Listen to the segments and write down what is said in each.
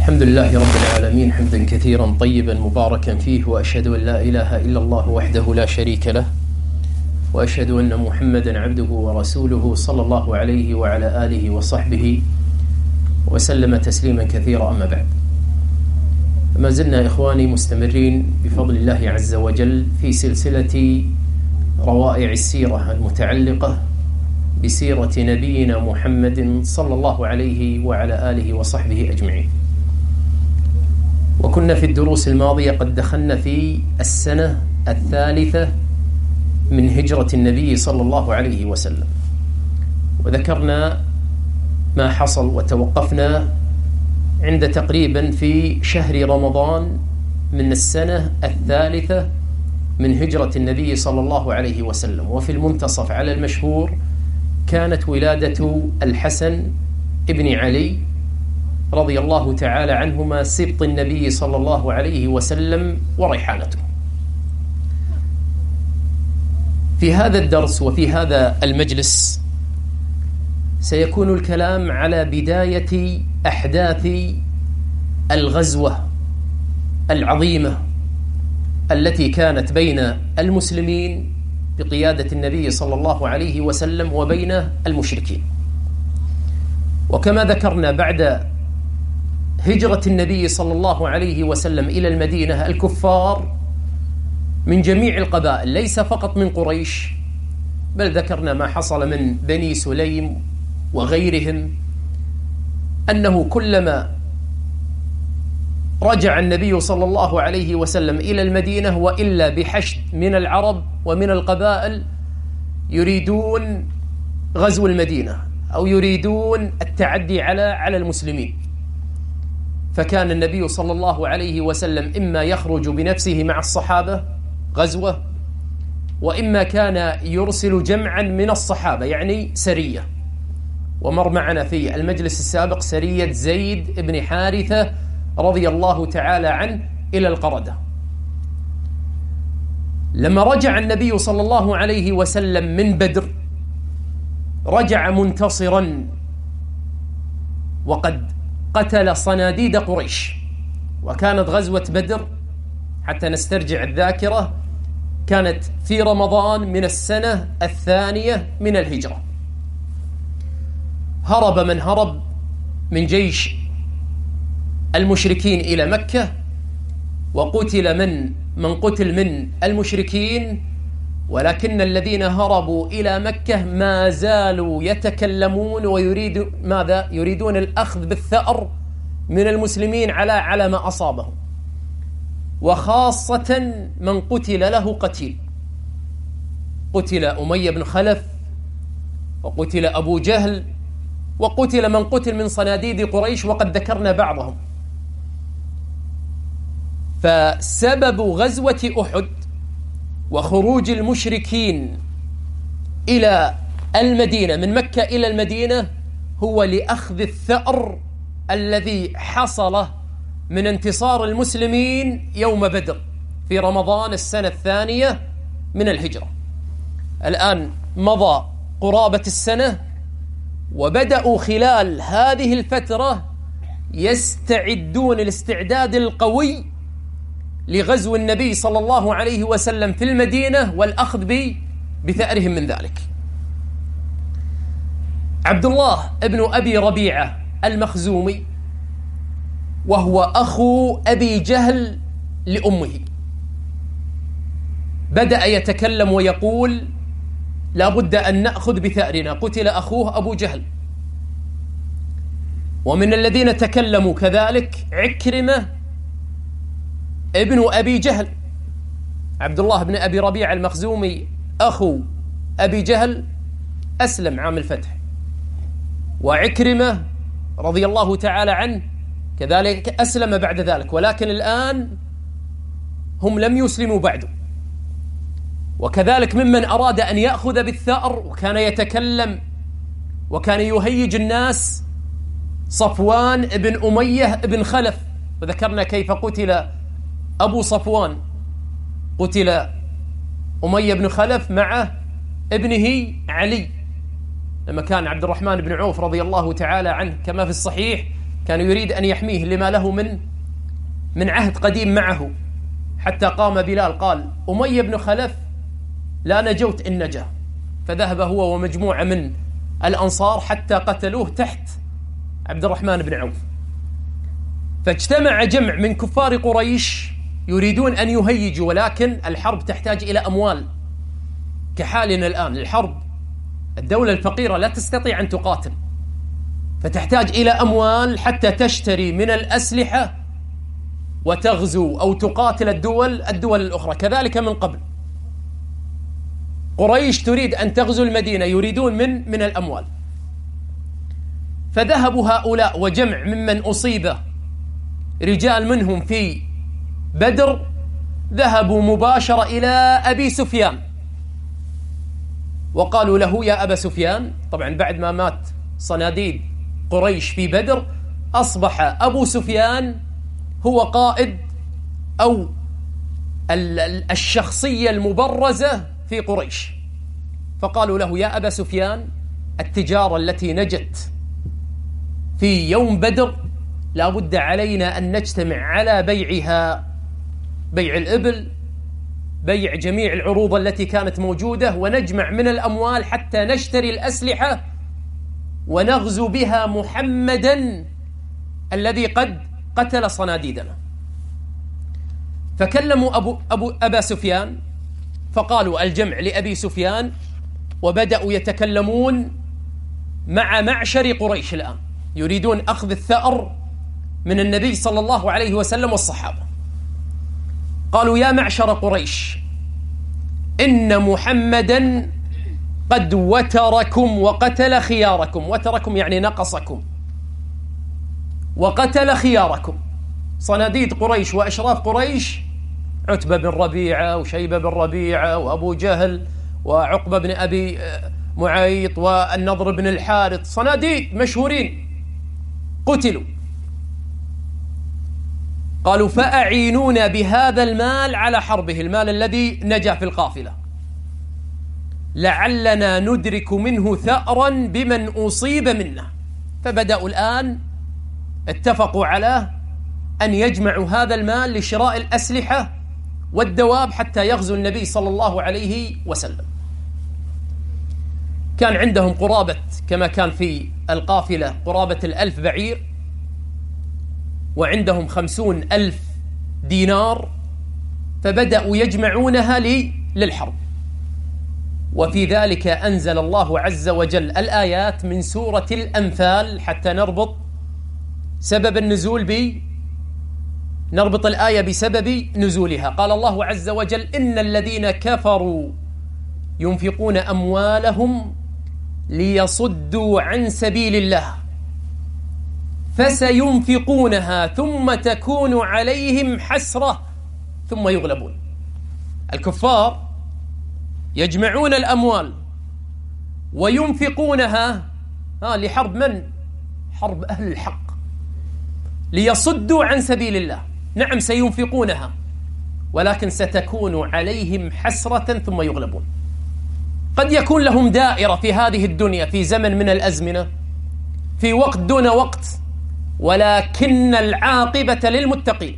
الحمد لله رب العالمين حمدا كثيرا طيبا مباركا فيه، وأشهد أن لا إله إلا الله وحده لا شريك له، وأشهد أن محمدا عبده ورسوله صلى الله عليه وعلى آله وصحبه وسلم تسليما كثيرا. أما بعد، ما زلنا إخواني مستمرين بفضل الله عز وجل في سلسلة روائع السيرة المتعلقة بسيرة نبينا محمد صلى الله عليه وعلى آله وصحبه أجمعين. وكنا في الدروس الماضية قد دخلنا في السنة الثالثة من هجرة النبي صلى الله عليه وسلم، وذكرنا ما حصل وتوقفنا عند تقريبا في شهر رمضان من السنة الثالثة من هجرة النبي صلى الله عليه وسلم. وفي المنتصف على المشهور كانت ولادة الحسن ابن علي رضي الله تعالى عنهما سبط النبي صلى الله عليه وسلم وريحانته. في هذا الدرس وفي هذا المجلس سيكون الكلام على بداية أحداث الغزوة العظيمة التي كانت بين المسلمين بقيادة النبي صلى الله عليه وسلم وبين المشركين. وكما ذكرنا، بعد هجرة النبي صلى الله عليه وسلم إلى المدينة الكفار من جميع القبائل، ليس فقط من قريش، بل ذكرنا ما حصل من بني سليم وغيرهم، أنه كلما رجع النبي صلى الله عليه وسلم إلى المدينة وإلا بحشد من العرب ومن القبائل يريدون غزو المدينة أو يريدون التعدي على المسلمين، فكان النبي صلى الله عليه وسلم إما يخرج بنفسه مع الصحابة غزوة، وإما كان يرسل جمعا من الصحابة يعني سرية. ومر معنا في المجلس السابق سرية زيد بن حارثة رضي الله تعالى عنه إلى القردة. لما رجع النبي صلى الله عليه وسلم من بدر رجع منتصرا، وقد قتل صناديد قريش. وكانت غزوة بدر حتى نسترجع الذاكرة كانت في رمضان من السنة الثانية من الهجرة. هرب من هرب من جيش المشركين إلى مكة، وقتل من قتل من المشركين، ولكن الذين هربوا إلى مكة ما زالوا يتكلمون يريدون الأخذ بالثأر من المسلمين على ما أصابهم، وخاصة من قتل له قتيل. قتل أمية بن خلف، وقتل أبو جهل، وقتل من قتل من صناديد قريش، وقد ذكرنا بعضهم. فسبب غزوة أحد وخروج المشركين إلى المدينة من مكة إلى المدينة هو لأخذ الثأر الذي حصل من انتصار المسلمين يوم بدر في رمضان السنة الثانية من الهجرة. الآن مضى قرابة السنة، وبدأوا خلال هذه الفترة يستعدون الاستعداد القوي لغزو النبي صلى الله عليه وسلم في المدينة والأخذ بثأرهم من ذلك. عبد الله ابن أبي ربيعة المخزومي، وهو أخو أبي جهل لأمه، بدأ يتكلم ويقول لا بد أن نأخذ بثأرنا. قتل أخوه أبو جهل. ومن الذين تكلموا كذلك عكرمة ابن أبي جهل. عبد الله بن أبي ربيعة المخزومي أخو أبي جهل أسلم عام الفتح، وعكرمة رضي الله تعالى عنه كذلك أسلم بعد ذلك، ولكن الآن هم لم يسلموا بعد. وكذلك ممن أراد أن يأخذ بالثأر وكان يتكلم وكان يهيج الناس صفوان ابن أمية ابن خلف، وذكرنا كيف قتل أبو صفوان. قتل أمية بن خلف مع ابنه علي لما كان عبد الرحمن بن عوف رضي الله تعالى عنه كما في الصحيح كان يريد أن يحميه لما له من عهد قديم معه، حتى قام بلال قال أمية بن خلف لا نجوت إن نجا، فذهب هو ومجموعة من الأنصار حتى قتلوه تحت عبد الرحمن بن عوف. فاجتمع جمع من كفار قريش يريدون أن يهيجوا، ولكن الحرب تحتاج إلى أموال كحالنا الآن. الحرب الدولة الفقيرة لا تستطيع أن تقاتل، فتحتاج إلى أموال حتى تشتري من الأسلحة وتغزو أو تقاتل الدول الأخرى. كذلك من قبل قريش تريد أن تغزو المدينة، يريدون من الأموال. فذهبوا هؤلاء وجمع ممن أصيب رجال منهم في بدر، ذهبوا مباشرة إلى أبي سفيان وقالوا له يا أبا سفيان، طبعا بعد ما مات صناديد قريش في بدر أصبح أبو سفيان هو قائد أو الشخصية المبرزة في قريش. فقالوا له يا أبا سفيان، التجارة التي نجت في يوم بدر لا بد علينا أن نجتمع على بيعها، بيع الإبل، بيع جميع العروض التي كانت موجودة، ونجمع من الأموال حتى نشتري الأسلحة ونغزو بها محمدا الذي قد قتل صناديدنا. فكلموا أبا سفيان فقالوا الجمع لأبي سفيان، وبدأوا يتكلمون مع معشر قريش الآن، يريدون أخذ الثأر من النبي صلى الله عليه وسلم والصحابة. قالوا يا معشر قريش، إن محمدا قد وتركم وقتل خياركم. وتركم يعني نقصكم، وقتل خياركم. صناديد قريش وأشراف قريش، عتبة بن ربيعة وشيبة بن ربيعة وأبو جهل وعقبة بن أبي معيط والنضر بن الحارث، صناديد مشهورين قتلوا. قالوا فأعينونا بهذا المال على حربه، المال الذي نجا في القافلة، لعلنا ندرك منه ثأرا بمن أصيب منا. فبدأوا الآن اتفقوا على أن يجمعوا هذا المال لشراء الأسلحة والدواب حتى يغزو النبي صلى الله عليه وسلم. كان عندهم قرابة، كما كان في القافلة، قرابة 1000 بعير، وعندهم 50,000 دينار. فبدأوا يجمعونها للحرب. وفي ذلك أنزل الله عز وجل الآيات من سورة الأنفال حتى نربط سبب النزول نربط الآية بسبب نزولها. قال الله عز وجل إن الذين كفروا ينفقون أموالهم ليصدوا عن سبيل الله فسينفقونها ثم تكون عليهم حسرة ثم يغلبون. الكفار يجمعون الأموال وينفقونها لحرب من؟ حرب أهل الحق، ليصدوا عن سبيل الله. نعم سينفقونها، ولكن ستكون عليهم حسرة ثم يغلبون. قد يكون لهم دائرة في هذه الدنيا في زمن من الأزمنة، في وقت دون وقت، ولكن العاقبة للمتقين،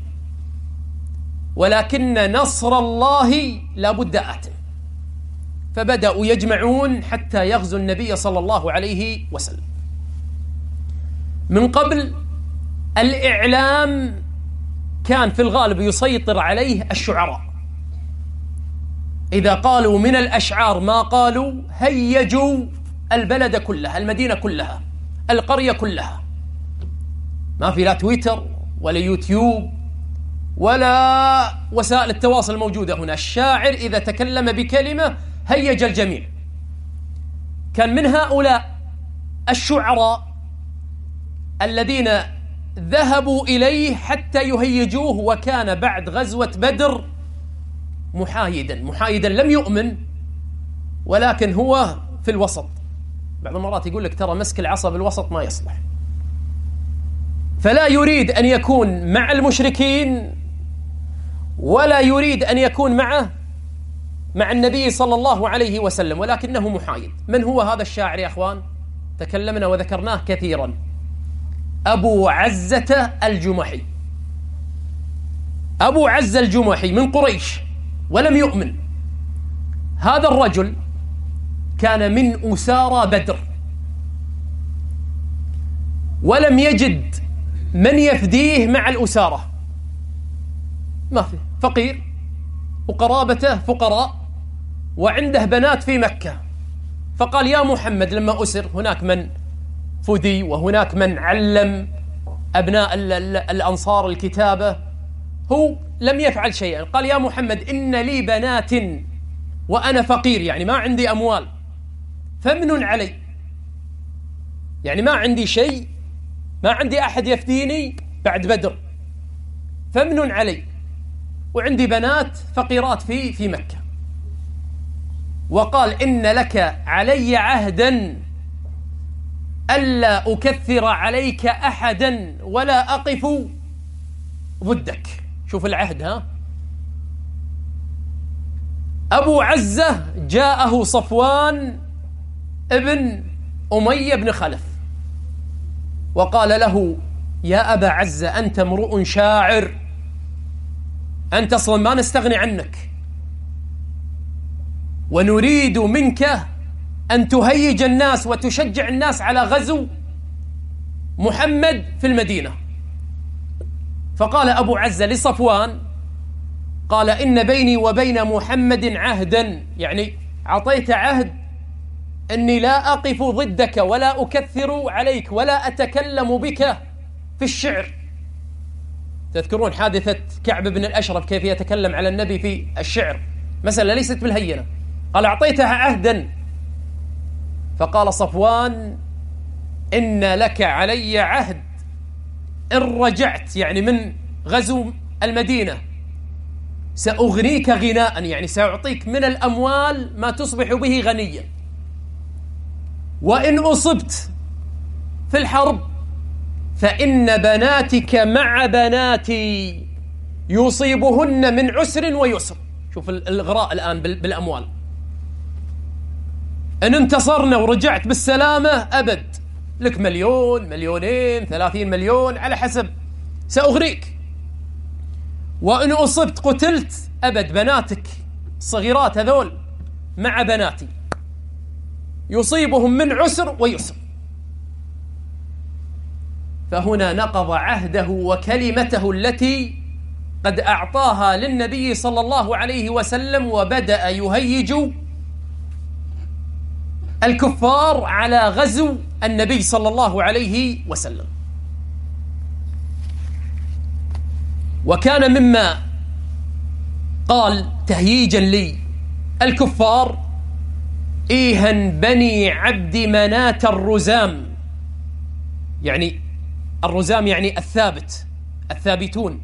ولكن نصر الله لا بد آت. فبدأوا يجمعون حتى يغزو النبي صلى الله عليه وسلم. من قبل الإعلام كان في الغالب يسيطر عليه الشعراء، إذا قالوا من الأشعار ما قالوا هيجوا البلد كلها، المدينة كلها، القرية كلها. ما في لا تويتر ولا يوتيوب ولا وسائل التواصل الموجودة هنا. الشاعر إذا تكلم بكلمة هيج الجميع. كان من هؤلاء الشعراء الذين ذهبوا إليه حتى يهيجوه، وكان بعد غزوة بدر محايدا لم يؤمن، ولكن هو في الوسط. بعض المرات يقول لك ترى مسك العصا بالوسط ما يصلح، فلا يريد أن يكون مع المشركين ولا يريد أن يكون مع النبي صلى الله عليه وسلم، ولكنه محايد. من هو هذا الشاعر يا أخوان؟ تكلمنا وذكرناه كثيرا. أبو عزة الجمحي. أبو عزة الجمحي من قريش ولم يؤمن. هذا الرجل كان من أسارى بدر، ولم يجد من يفديه مع الأسارة، ما في، فقير وقرابته فقراء وعنده بنات في مكة. فقال يا محمد لما أسر هناك من فدي وهناك من علم أبناء الأنصار الكتابة، هو لم يفعل شيئا. قال يا محمد إن لي بنات وأنا فقير، يعني ما عندي أموال، فمن علي، يعني ما عندي شيء، ما عندي أحد يفديني بعد بدر، فمن علي، وعندي بنات فقيرات في مكة. وقال إن لك علي عهدا ألا أكثر عليك أحدا ولا أقف ضدك. شوف العهد، ها. أبو عزة جاءه صفوان ابن أمية بن خلف وقال له يا أبا عزة أنت امرؤ شاعر، أنت أصلا ما نستغني عنك، ونريد منك أن تهيج الناس وتشجع الناس على غزو محمد في المدينة. فقال أبو عزة لصفوان، قال إن بيني وبين محمد عهدا، يعني أعطيت عهد أني لا أقف ضدك ولا أكثر عليك ولا أتكلم بك في الشعر. تذكرون حادثة كعب بن الأشرف كيف يتكلم على النبي في الشعر، مسألة ليست بالهينة. قال أعطيتها عهدا. فقال صفوان إن لك علي عهد إن رجعت، يعني من غزو المدينة، سأغنيك غناء، يعني سأعطيك من الأموال ما تصبح به غنيا، وإن أصبت في الحرب فإن بناتك مع بناتي يصيبهن من عسر ويسر. شوف الإغراء الآن بالأموال. إن انتصرنا ورجعت بالسلامة أبد، لك 1,000,000 2,000,000 30 مليون على حسب، سأغريك. وإن أصبت قتلت أبد، بناتك الصغيرات هذول مع بناتي يصيبهم من عسر ويسر. فهنا نقض عهده وكلمته التي قد أعطاها للنبي صلى الله عليه وسلم، وبدأ يهيج الكفار على غزو النبي صلى الله عليه وسلم. وكان مما قال تهييجا لي الكفار إيها بني عبد مناة الرزام، يعني الرزام يعني الثابت، الثابتون،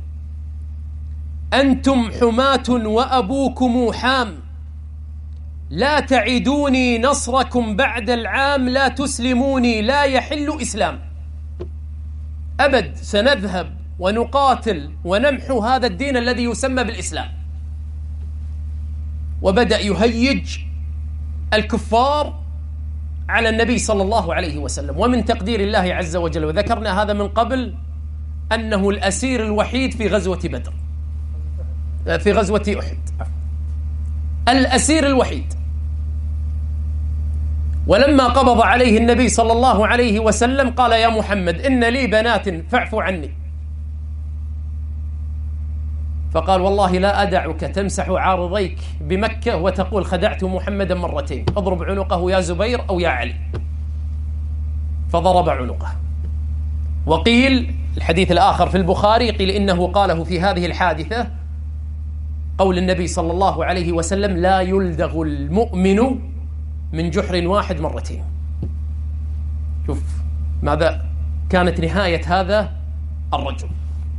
أنتم حماة وأبوكم حام، لا تعدوني نصركم بعد العام، لا تسلموني لا يحل إسلام. أبد، سنذهب ونقاتل ونمحو هذا الدين الذي يسمى بالإسلام. وبدأ يهيج الكفار على النبي صلى الله عليه وسلم. ومن تقدير الله عز وجل، وذكرنا هذا من قبل، أنه الأسير الوحيد في غزوة بدر، في غزوة أحد، الأسير الوحيد. ولما قبض عليه النبي صلى الله عليه وسلم قال يا محمد إن لي بنات فاعف عني. فقال والله لا أدعك تمسح عارضيك بمكة وتقول خدعت محمدا مرتين، اضرب عنقه يا زبير أو يا علي. فضرب عنقه. وقيل الحديث الآخر في البخاري قيل إنه قاله في هذه الحادثة قول النبي صلى الله عليه وسلم لا يلدغ المؤمن من جحر واحد مرتين. شوف ماذا كانت نهاية هذا الرجل.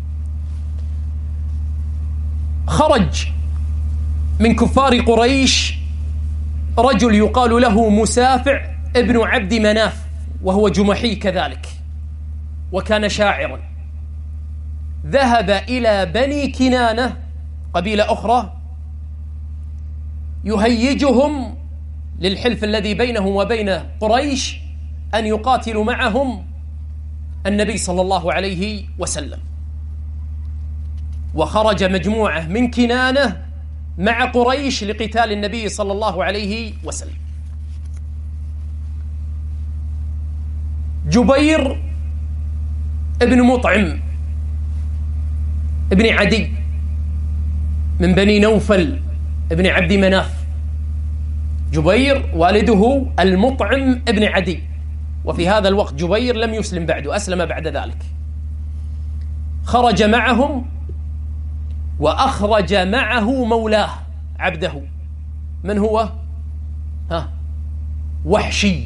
خرج من كفار قريش رجل يقال له مسافع ابن عبد مناف، وهو جمحي كذلك، وكان شاعرا. ذهب إلى بني كنانة، قبيلة أخرى، يهيجهم للحلف الذي بينهم وبين قريش أن يقاتلوا معهم النبي صلى الله عليه وسلم، وخرج مجموعة من كنانة مع قريش لقتال النبي صلى الله عليه وسلم. جبير ابن مطعم ابن عدي من بني نوفل ابن عبد مناف. جبير والده المطعم ابن عدي، وفي هذا الوقت جبير لم يسلم بعده، أسلم بعد ذلك. خرج معهم وأخرج معه مولاه عبده. من هو؟ وحشي.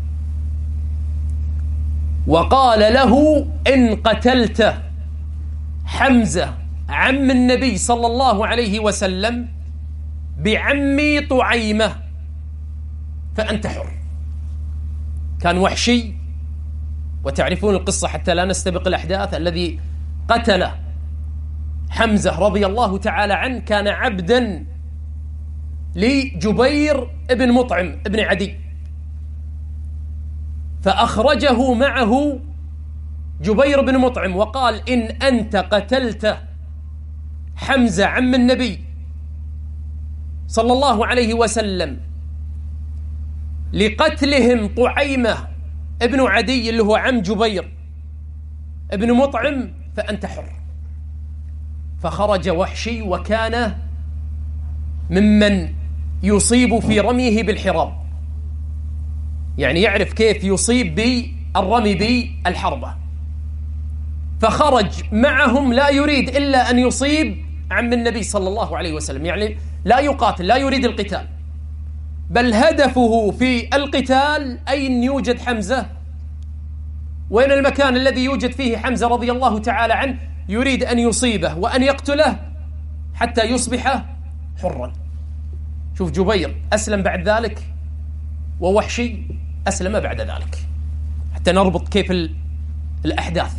وقال له: إن قتلت حمزة عم النبي صلى الله عليه وسلم بعمي طعيمة فأنت حر. كان وحشي، وتعرفون القصة حتى لا نستبق الأحداث، الذي قتل حمزة رضي الله تعالى عنه كان عبدا لجبير ابن مطعم ابن عدي، فأخرجه معه جبير بن مطعم وقال: إن أنت قتلت حمزة عم النبي صلى الله عليه وسلم لقتلهم طعيمة ابن عدي اللي هو عم جبير ابن مطعم فأنت حر. فخرج وحشي، وكان ممن يصيب في رميه بالحراب، يعني يعرف كيف يصيب بالرمي بالحربة. فخرج معهم لا يريد إلا أن يصيب عم النبي صلى الله عليه وسلم، يعني لا يقاتل، لا يريد القتال، بل هدفه في القتال أين يوجد حمزة، وين المكان الذي يوجد فيه حمزة رضي الله تعالى عنه، يريد أن يصيبه وأن يقتله حتى يصبح حرا. شوف، جبير أسلم بعد ذلك، ووحشي أسلم بعد ذلك، حتى نربط كيف الأحداث.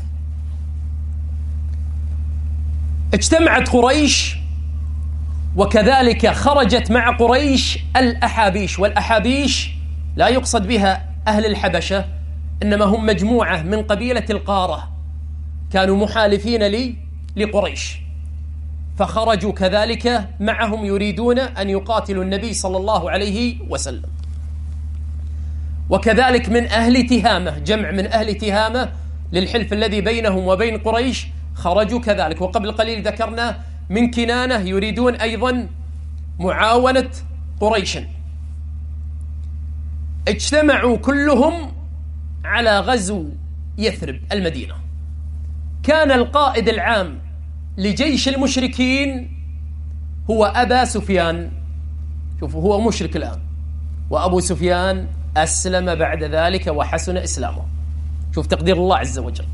اجتمعت قريش، وكذلك خرجت مع قريش الأحابيش. والأحابيش لا يقصد بها أهل الحبشة، إنما هم مجموعة من قبيلة القارة، كانوا محالفين لقريش، فخرجوا كذلك معهم يريدون أن يقاتلوا النبي صلى الله عليه وسلم. وكذلك من أهل تهامة، جمع من أهل تهامة للحلف الذي بينهم وبين قريش، خرجوا كذلك. وقبل قليل ذكرنا من كنانة يريدون أيضا معاونة قريش. اجتمعوا كلهم على غزو يثرب المدينة. كان القائد العام لجيش المشركين هو أبا سفيان. شوفوا، هو مشرك الآن، وأبو سفيان أسلم بعد ذلك وحسن إسلامه. شوف تقدير الله عز وجل.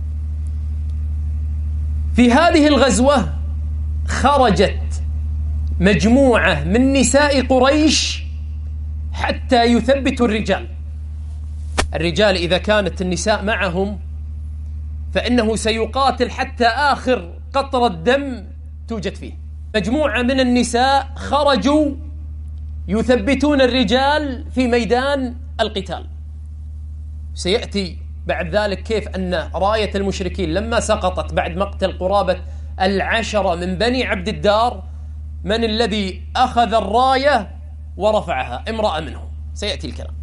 في هذه الغزوة خرجت مجموعة من نساء قريش حتى يثبتوا الرجال. الرجال إذا كانت النساء معهم فإنه سيقاتل حتى آخر قطرة دم توجد فيه. مجموعة من النساء خرجوا يثبتون الرجال في ميدان القتال. سيأتي بعد ذلك كيف أن راية المشركين لما سقطت بعد مقتل قرابة 10 من بني عبد الدار، من الذي أخذ الراية ورفعها؟ امرأة منهم، سيأتي الكلام.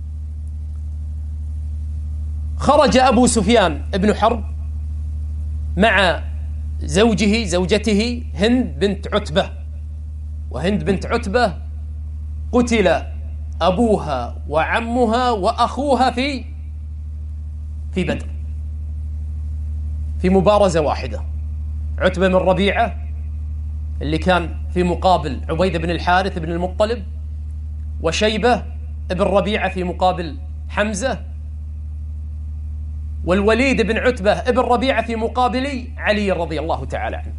خرج أبو سفيان ابن حرب مع زوجته هند بنت عتبة، وهند بنت عتبة قتل أبوها وعمها وأخوها في بدر، في مبارزة واحدة. عتبة من ربيعة اللي كان في مقابل عبيدة بن الحارث بن المطلب، وشيبة بن ربيعة في مقابل حمزة، والوليد بن عتبة بن ربيعة في مقابل علي رضي الله تعالى عنه.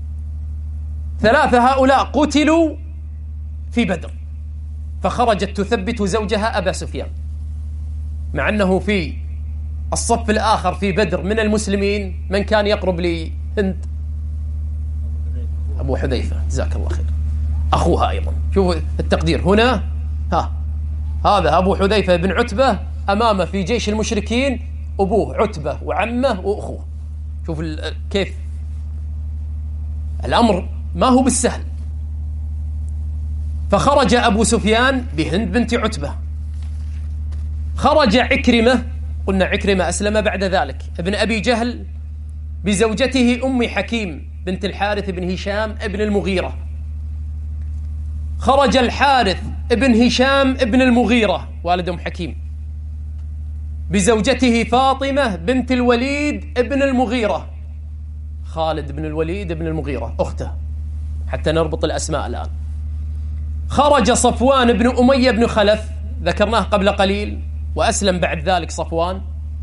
3 هؤلاء قتلوا في بدر، فخرجت تثبت زوجها أبا سفيان، مع أنه في الصف الآخر في بدر من المسلمين من كان يقرب لهند؟ أبو حذيفة، جزاك الله خير، أخوها أيضا. شوفوا التقدير هنا، هذا أبو حذيفة بن عتبة أمامه في جيش المشركين أبوه عتبة وعمه وأخوه. شوف كيف الأمر ما هو بالسهل. فخرج أبو سفيان بهند بنت عتبة، خرج عكرمة، قلنا عكرمة أسلم بعد ذلك، ابن أبي جهل بزوجته أم حكيم بنت الحارث بن هشام ابن المغيرة. خرج الحارث ابن هشام ابن المغيرة والد أم حكيم بزوجته فاطمة بنت الوليد ابن المغيرة، خالد بن الوليد بن المغيرة أخته، حتى نربط الأسماء الآن. خرج صفوان بن أمية بن خلف، ذكرناه قبل قليل وأسلم بعد ذلك صفوان،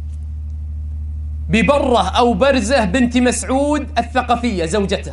ببرة أو برزة بنت مسعود الثقفية زوجته.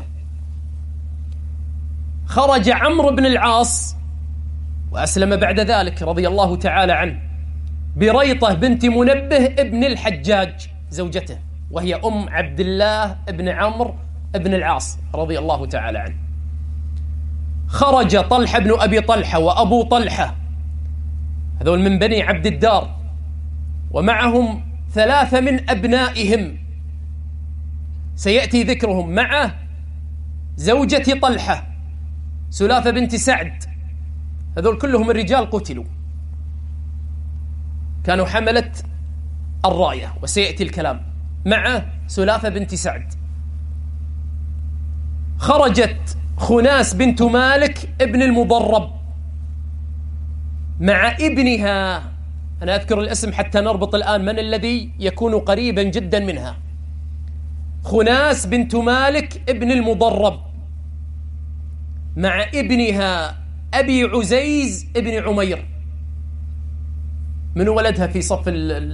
خرج عمرو بن العاص وأسلم بعد ذلك رضي الله تعالى عنه، بريطة بنت منبه ابن الحجاج زوجته، وهي أم عبد الله ابن عمرو ابن العاص رضي الله تعالى عنه. خرج طلحة بن أبي طلحة وأبو طلحة، هذول من بني عبد الدار، ومعهم 3 من أبنائهم سيأتي ذكرهم، مع زوجة طلحة سلاثة بنت سعد، هذول كلهم الرجال قتلوا، كانوا حملة الراية وسيأتي الكلام، مع سلاثة بنت سعد. خرجت خناس بنت مالك ابن المضرب مع ابنها، أنا أذكر الاسم حتى نربط الآن من الذي يكون قريبا جدا منها، خناس بنت مالك ابن المضرب مع ابنها أبي عزيز ابن عمير. من ولدها في صف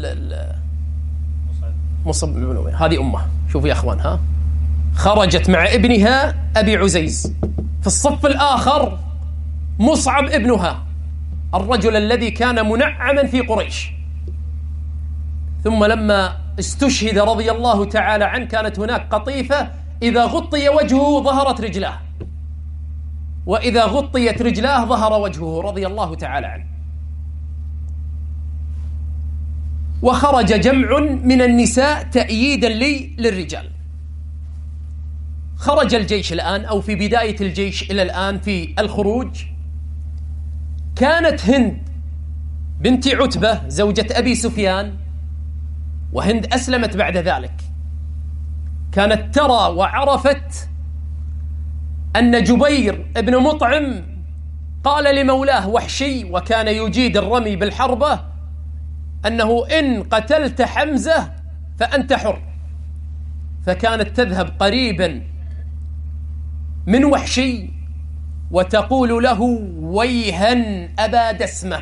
مصعب بن عمير، هذه أمه. شوفوا يا أخوان، ها خرجت مع ابنها أبي عزيز، في الصف الآخر مصعب ابنها، الرجل الذي كان منعما في قريش، ثم لما استشهد رضي الله تعالى عنه كانت هناك قطيفة إذا غطي وجهه ظهرت رجلاه، وإذا غطيت رجلاه ظهر وجهه رضي الله تعالى عنه. وخرج جمع من النساء تأييدا للرجال. خرج الجيش الآن، أو في بداية الجيش إلى الآن في الخروج، كانت هند بنت عتبة زوجة أبي سفيان، وهند أسلمت بعد ذلك، كانت ترى وعرفت أن جبير ابن مطعم قال لمولاه وحشي، وكان يجيد الرمي بالحربة، أنه إن قتلت حمزة فأنت حر. فكانت تذهب قريبا من وحشي وتقول له ويها أبا دسمة،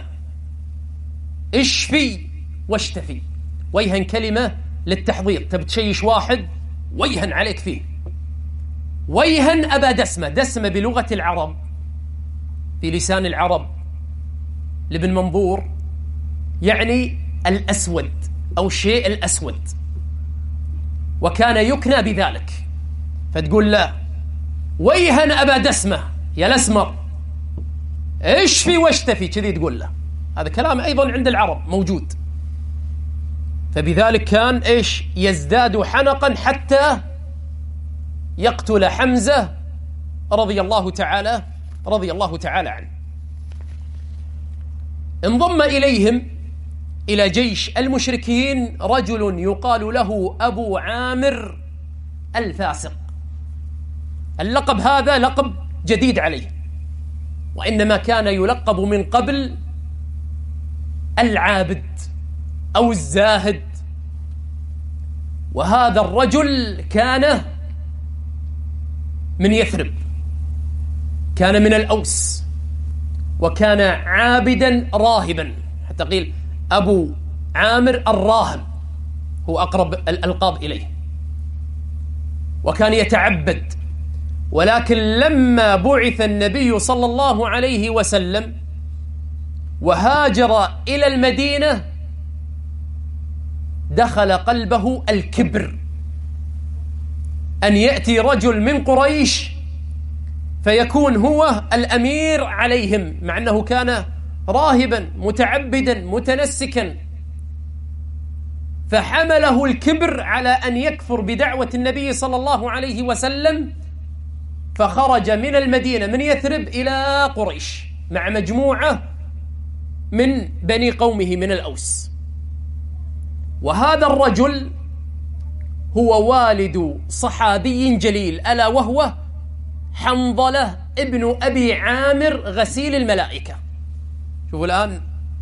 اشفي واشتفي. ويها كلمة للتحضير، تبتشيش واحد ويها عليك فيه، ويها أبا دسمة. دسمة بلغة العرب في لسان العرب لابن منظور يعني الأسود أو الشيء الأسود، وكان يكنى بذلك، فتقول لا ويها أبا دسمة يا الأسمر، اشفي واشتفي، كذي تقول له. هذا كلام أيضا عند العرب موجود. فبذلك كان إيش يزداد حنقا حتى يقتل حمزة رضي الله تعالى عنه. انضم إليهم إلى جيش المشركين رجل يقال له أبو عامر الفاسق. اللقب هذا لقب جديد عليه، وإنما كان يلقب من قبل العابد أو الزاهد. وهذا الرجل كان من يثرب، كان من الأوس، وكان عابدا راهبا، حتى قيل أبو عامر الراهب هو أقرب الألقاب إليه، وكان يتعبد. ولكن لما بعث النبي صلى الله عليه وسلم وهاجر إلى المدينة دخل قلبه الكبر، أن يأتي رجل من قريش فيكون هو الأمير عليهم، مع أنه كان راهبا متعبدا متنسكا. فحمله الكبر على أن يكفر بدعوة النبي صلى الله عليه وسلم، فخرج من المدينة من يثرب إلى قريش مع مجموعة من بني قومه من الأوس. وهذا الرجل هو والد صحابي جليل، ألا وهو حنظلة ابن أبي عامر غسيل الملائكة. شوفوا الآن،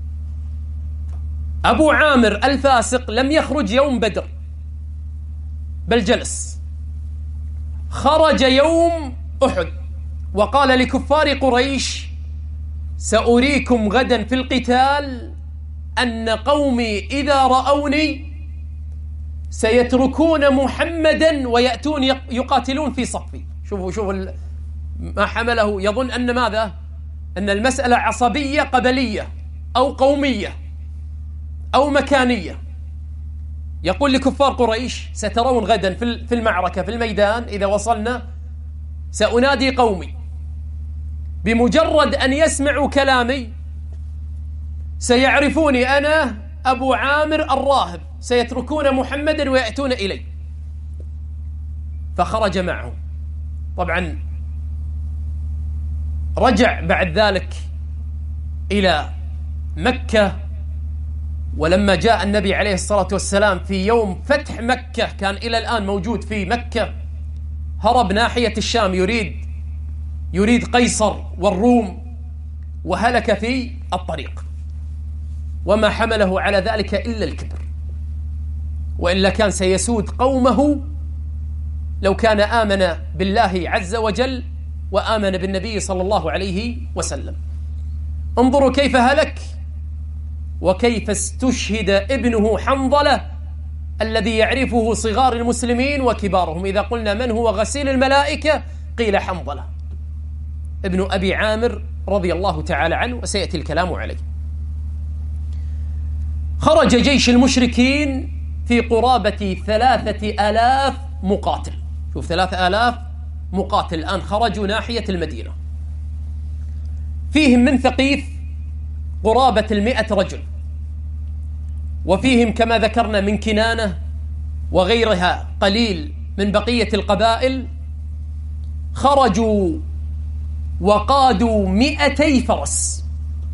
أبو عامر الفاسق لم يخرج يوم بدر بل جلس، خرج يوم أحد وقال لكفار قريش: سأريكم غدا في القتال أن قومي إذا رأوني سيتركون محمدا ويأتون يقاتلون في صفي. شوفوا ما حمله، يظن أن ماذا؟ أن المسألة عصبية قبلية أو قومية أو مكانية. يقول لكفار قريش: سترون غدا في المعركة في الميدان إذا وصلنا سأنادي قومي، بمجرد أن يسمعوا كلامي سيعرفوني أنا أبو عامر الراهب، سيتركون محمدا ويأتون إلي. فخرج معهم. طبعا رجع بعد ذلك إلى مكة، ولما جاء النبي عليه الصلاة والسلام في يوم فتح مكة، كان إلى الآن موجود في مكة، هرب ناحية الشام يريد قيصر والروم، وهلك في الطريق، وما حمله على ذلك إلا الكبر، وإلا كان سيسود قومه لو كان آمن بالله عز وجل وآمن بالنبي صلى الله عليه وسلم. انظروا كيف هلك وكيف استشهد ابنه حنظلة الذي يعرفه صغار المسلمين وكبارهم. إذا قلنا من هو غسيل الملائكة قيل حنظلة ابن أبي عامر رضي الله تعالى عنه، وسيأتي الكلام عليه. خرج جيش المشركين في قرابة 3000 مقاتل. شوف، 3000 مقاتل الآن خرجوا ناحية المدينة، فيهم من ثقيف قرابة 100 رجل، وفيهم كما ذكرنا من كنانة وغيرها قليل من بقية القبائل. خرجوا وقادوا 200 فرس،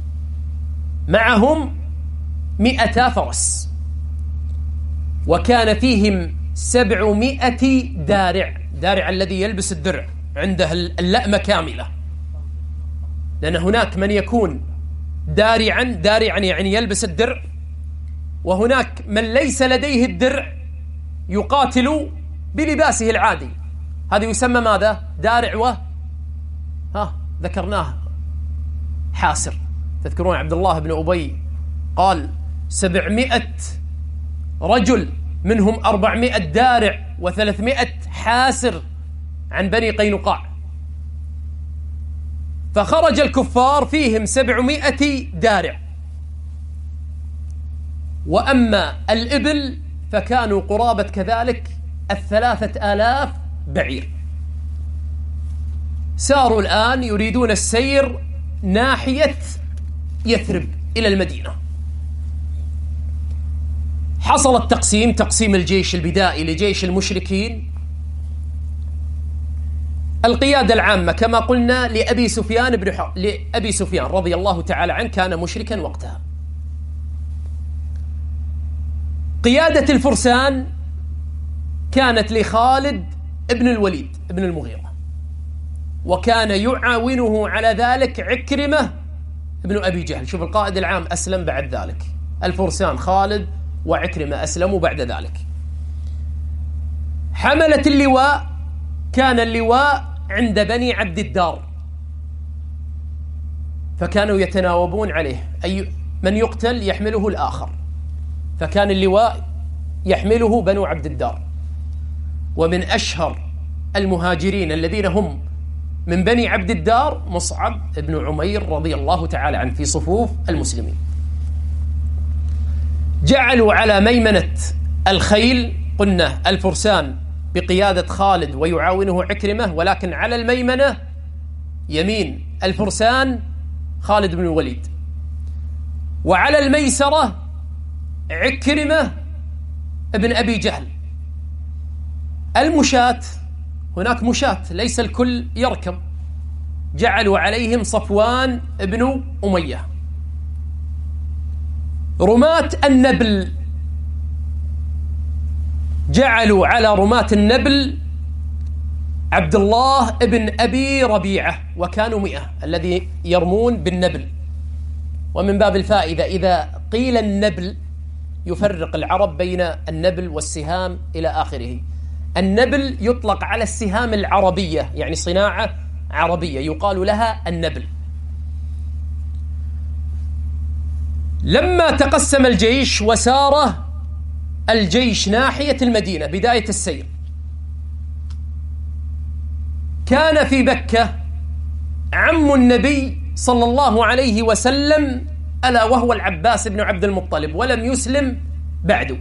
معهم 100 فرس، وكان فيهم 700 دارع الذي يلبس الدرع عنده اللأمة كاملة، لأن هناك من يكون دارعا يعني يلبس الدرع، وهناك من ليس لديه الدرع يقاتل بلباسه العادي، هذا يسمى ماذا؟ دارع ذكرناه حاسر. تذكرون عبد الله بن أبي قال 700 رجل منهم 400 دارع و300 حاسر عن بني قينقاع. فخرج الكفار فيهم 700 دارع، وأما الإبل فكانوا قرابة كذلك 3000 بعير. ساروا الآن يريدون السير ناحية يثرب إلى المدينة. حصل تقسيم الجيش البدائي لجيش المشركين. القيادة العامة كما قلنا لأبي سفيان رضي الله تعالى عنه، كان مشركا وقتها. قيادة الفرسان كانت لخالد ابن الوليد ابن المغيرة، وكان يعاونه على ذلك عكرمة ابن أبي جهل. شوف، القائد العام أسلم بعد ذلك، الفرسان خالد وعكرمة أسلموا بعد ذلك. حملة اللواء كان اللواء عند بني عبد الدار، فكانوا يتناوبون عليه، أي من يقتل يحمله الآخر، فكان اللواء يحمله بنو عبد الدار. ومن أشهر المهاجرين الذين هم من بني عبد الدار مصعب بن عمير رضي الله تعالى عنه في صفوف المسلمين. جعلوا على ميمنة الخيل، قلنا الفرسان بقيادة خالد ويعاونه عكرمة، ولكن على الميمنة يمين الفرسان خالد بن الوليد، وعلى الميسرة عكرمة ابن أبي جهل. المشاة، هناك مشاة ليس الكل يركب، جعلوا عليهم صفوان ابن أمية. رماة النبل، جعلوا على رماة النبل عبد الله ابن أبي ربيعة، وكانوا 100 الذي يرمون بالنبل. ومن باب الفائدة إذا قيل النبل يفرق العرب بين النبل والسهام إلى آخره. النبل يطلق على السهام العربية، يعني صناعة عربية يقال لها النبل. لما تقسم الجيش وسار الجيش ناحية المدينة بداية السير، كان في مكة عم النبي صلى الله عليه وسلم ألا وهو العباس بن عبد المطلب، ولم يسلم بعد،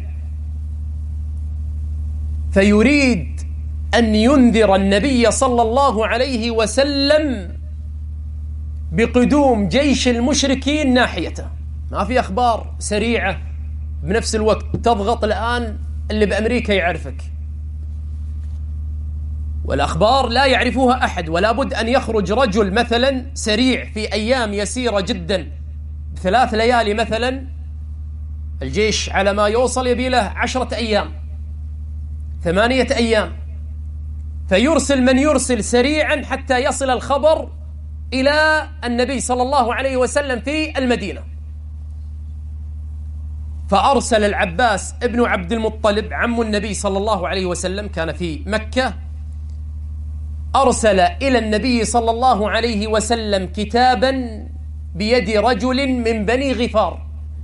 فيريد أن ينذر النبي صلى الله عليه وسلم بقدوم جيش المشركين ناحيته. ما في أخبار سريعة بنفس الوقت تضغط الآن اللي بأمريكا يعرفك، والأخبار لا يعرفها أحد، ولا بد أن يخرج رجل مثلا سريع في أيام يسيرة جدا، 3 ليالي مثلا، الجيش على ما يوصل يبي له 10 أيام 8 أيام، فيرسل من يرسل سريعا حتى يصل الخبر إلى النبي صلى الله عليه وسلم في المدينة. فأرسل العباس ابن عبد المطلب عم النبي صلى الله عليه وسلم، كان في مكة، أرسل إلى النبي صلى الله عليه وسلم كتابا بيد رجل من بني غفار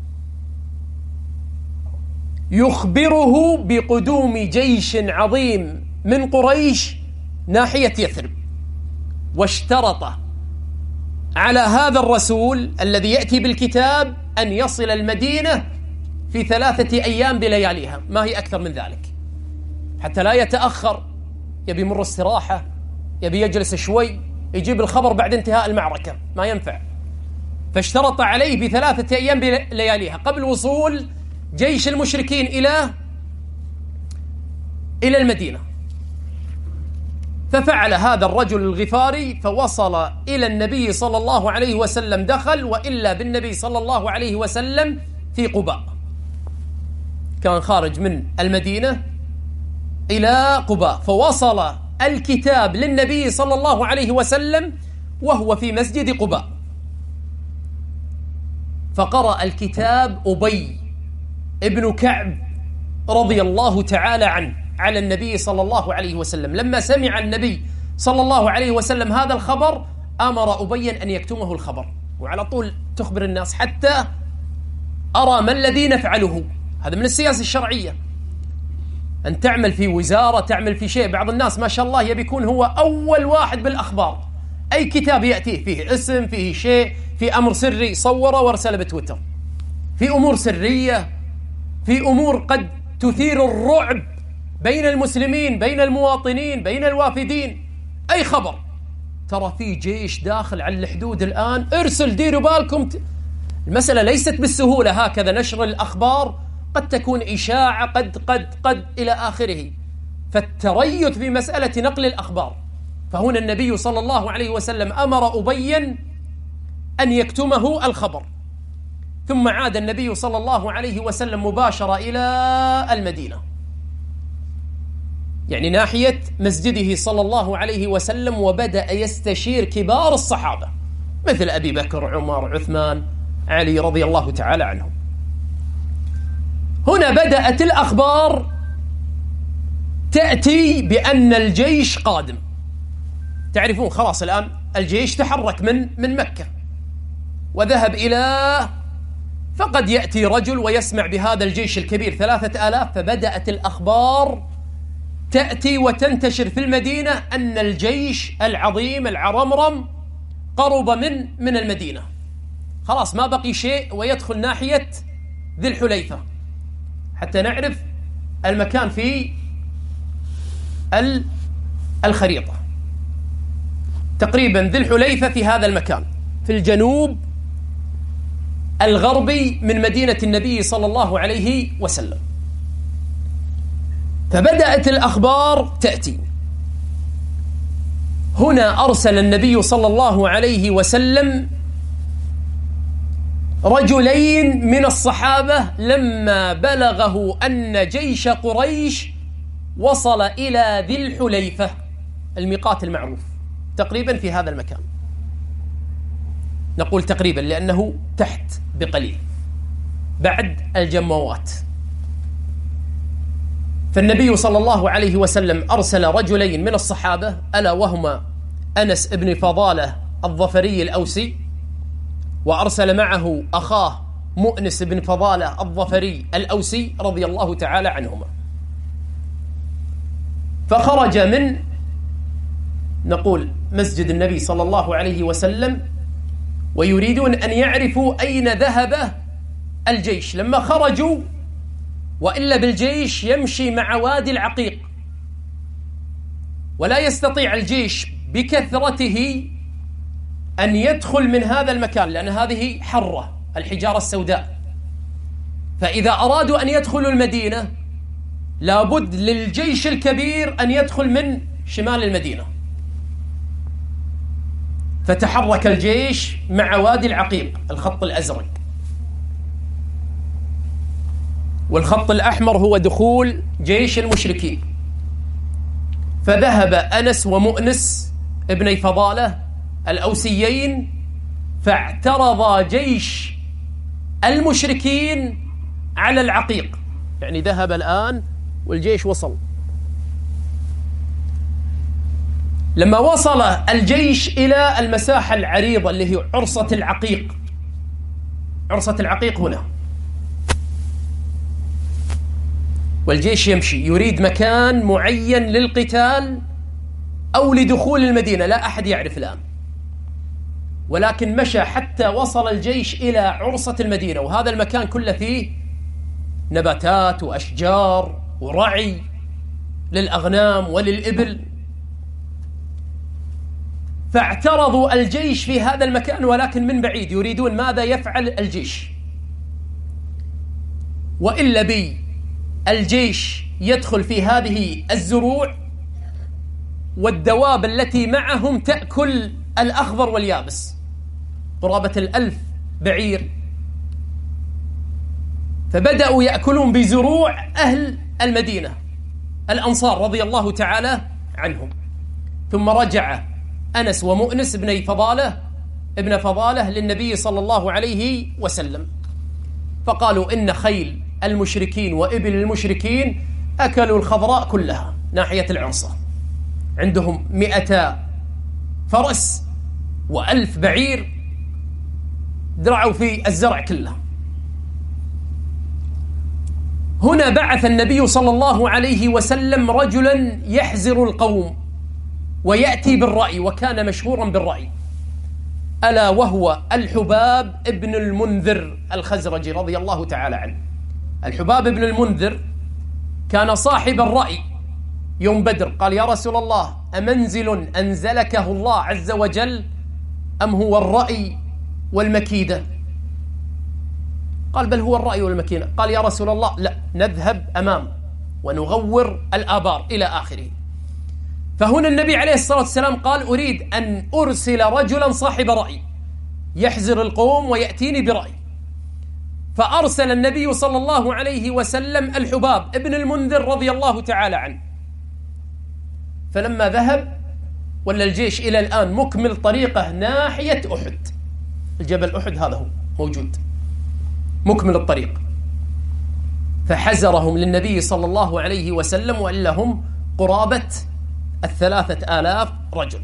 يخبره بقدوم جيش عظيم من قريش ناحية يثرب، واشترط على هذا الرسول الذي يأتي بالكتاب أن يصل المدينة في 3 أيام بلياليها، ما هي أكثر من ذلك، حتى لا يتأخر، يبي يمر استراحة، يبي يجلس شوي، يجيب الخبر بعد انتهاء المعركة، ما ينفع. فاشترط عليه ب3 أيام بلياليها قبل وصول جيش المشركين إلى المدينة. ففعل هذا الرجل الغفاري، فوصل إلى النبي صلى الله عليه وسلم، دخل، وإلا بالنبي صلى الله عليه وسلم في قباء، كان خارج من المدينة إلى قباء، فوصل الكتاب للنبي صلى الله عليه وسلم وهو في مسجد قباء، فقرأ الكتاب أبي ابن كعب رضي الله تعالى عنه على النبي صلى الله عليه وسلم. لما سمع النبي صلى الله عليه وسلم هذا الخبر أمر أبيا أن يكتمه الخبر، وعلى طول تخبر الناس حتى أرى ما الذي نفعله. هذا من السياسة الشرعية، أن تعمل في وزارة، تعمل في شيء، بعض الناس ما شاء الله يبي يكون هو أول واحد بالأخبار، أي كتاب يأتيه فيه اسم، فيه شيء، في أمر سري صوره وارسله بتويتر، في أمور سرية، في أمور قد تثير الرعب بين المسلمين، بين المواطنين، بين الوافدين، أي خبر ترى في جيش داخل على الحدود الآن، ارسل، ديروا بالكم. المسألة ليست بالسهولة هكذا نشر الأخبار، قد تكون إشاعة، قد إلى آخره، فالتريث في مسألة نقل الأخبار. فهنا النبي صلى الله عليه وسلم أمر أبيا أن يكتمه الخبر، ثم عاد النبي صلى الله عليه وسلم مباشرة إلى المدينة، يعني ناحية مسجده صلى الله عليه وسلم، وبدأ يستشير كبار الصحابة مثل أبي بكر، عمر، عثمان، علي رضي الله تعالى عنهم. هنا بدأت الأخبار تأتي بأن الجيش قادم. تعرفون خلاص الآن الجيش تحرك من مكة وذهب إلى، فقد يأتي رجل ويسمع بهذا الجيش الكبير 3000، فبدأت الأخبار تأتي وتنتشر في المدينة أن الجيش العظيم العرمرم قرب من المدينة، خلاص ما بقي شيء ويدخل ناحية ذي الحليفة. حتى نعرف المكان في الخريطة، تقريبا ذي الحليفة في هذا المكان في الجنوب الغربي من مدينة النبي صلى الله عليه وسلم. فبدأت الأخبار تأتي. هنا أرسل النبي صلى الله عليه وسلم رجلين من الصحابة لما بلغه أن جيش قريش وصل إلى ذي الحليفة، الميقات المعروف تقريبا في هذا المكان. نقول تقريبا لأنه تحت بقليل بعد الجموات. فالنبي صلى الله عليه وسلم أرسل رجلين من الصحابة، ألا وهما أنس بن فضالة الظفري الأوسي، وأرسل معه أخاه مؤنس بن فضالة الظفري الأوسي رضي الله تعالى عنهما. فخرج من نقول مسجد النبي صلى الله عليه وسلم ويريدون أن يعرفوا أين ذهب الجيش. لما خرجوا، وإلا بالجيش يمشي مع وادي العقيق، ولا يستطيع الجيش بكثرته أن يدخل من هذا المكان، لأن هذه حرة الحجارة السوداء. فإذا أرادوا أن يدخلوا المدينة لابد للجيش الكبير أن يدخل من شمال المدينة. فتحرك الجيش مع وادي العقيق، الخط الأزرق، والخط الأحمر هو دخول جيش المشركين. فذهب أنس ومؤنس ابني فضالة الأوسيين فاعترضا جيش المشركين على العقيق، يعني ذهب الآن والجيش وصل. لما وصل الجيش إلى المساحة العريضة اللي هي عرصة العقيق، عرصة العقيق هنا، والجيش يمشي يريد مكان معين للقتال أو لدخول المدينة، لا أحد يعرف الآن، ولكن مشى حتى وصل الجيش إلى عرصة المدينة، وهذا المكان كله فيه نباتات وأشجار ورعي للأغنام وللإبل. فاعترضوا الجيش في هذا المكان ولكن من بعيد، يريدون ماذا يفعل الجيش. وإلا بي الجيش يدخل في هذه الزروع والدواب التي معهم تأكل الأخضر واليابس، قرابة 1000 بعير. فبدأوا يأكلون بزروع أهل المدينة الأنصار رضي الله تعالى عنهم. ثم رجع أنس ومؤنس ابن فضالة للنبي صلى الله عليه وسلم، فقالوا إن خيل المشركين وإبل المشركين أكلوا الخضراء كلها ناحية العرصة، عندهم 200 فرس و1000 بعير، درعوا في الزرع كله. هنا بعث النبي صلى الله عليه وسلم رجلا يحزر القوم ويأتي بالرأي، وكان مشهورا بالرأي، ألا وهو الحباب ابن المنذر الخزرجي رضي الله تعالى عنه. الحباب ابن المنذر كان صاحب الرأي يوم بدر، قال يا رسول الله أمنزل أنزلكه الله عز وجل أم هو الرأي والمكيدة؟ قال بل هو الرأي والمكيدة. قال يا رسول الله لا، نذهب أمام ونغور الآبار إلى آخره. فهنا النبي عليه الصلاة والسلام قال أريد أن أرسل رجلا صاحب رأي يحزر القوم ويأتيني برأي. فأرسل النبي صلى الله عليه وسلم الحباب ابن المنذر رضي الله تعالى عنه. فلما ذهب ولا الجيش إلى الآن مكمل طريقه ناحية أحد، الجبل أحد هذا هو موجود مكمل الطريق، فحزرهم للنبي صلى الله عليه وسلم، وإلا هم قرابة 3000 رجل.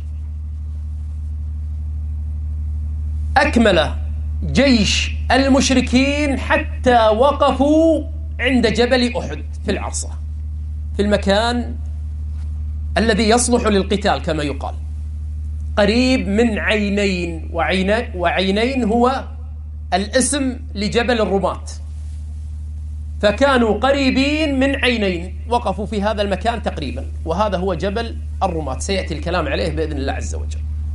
أكمل جيش المشركين حتى وقفوا عند جبل أحد في العرصة، في المكان الذي يصلح للقتال كما يقال، قريب من عينين، وعينين هو الاسم لجبل الرماة، فكانوا قريبين من عينين، وقفوا في هذا المكان تقريبا، وهذا هو جبل الرماة، سيأتي الكلام عليه بإذن الله عز وجل.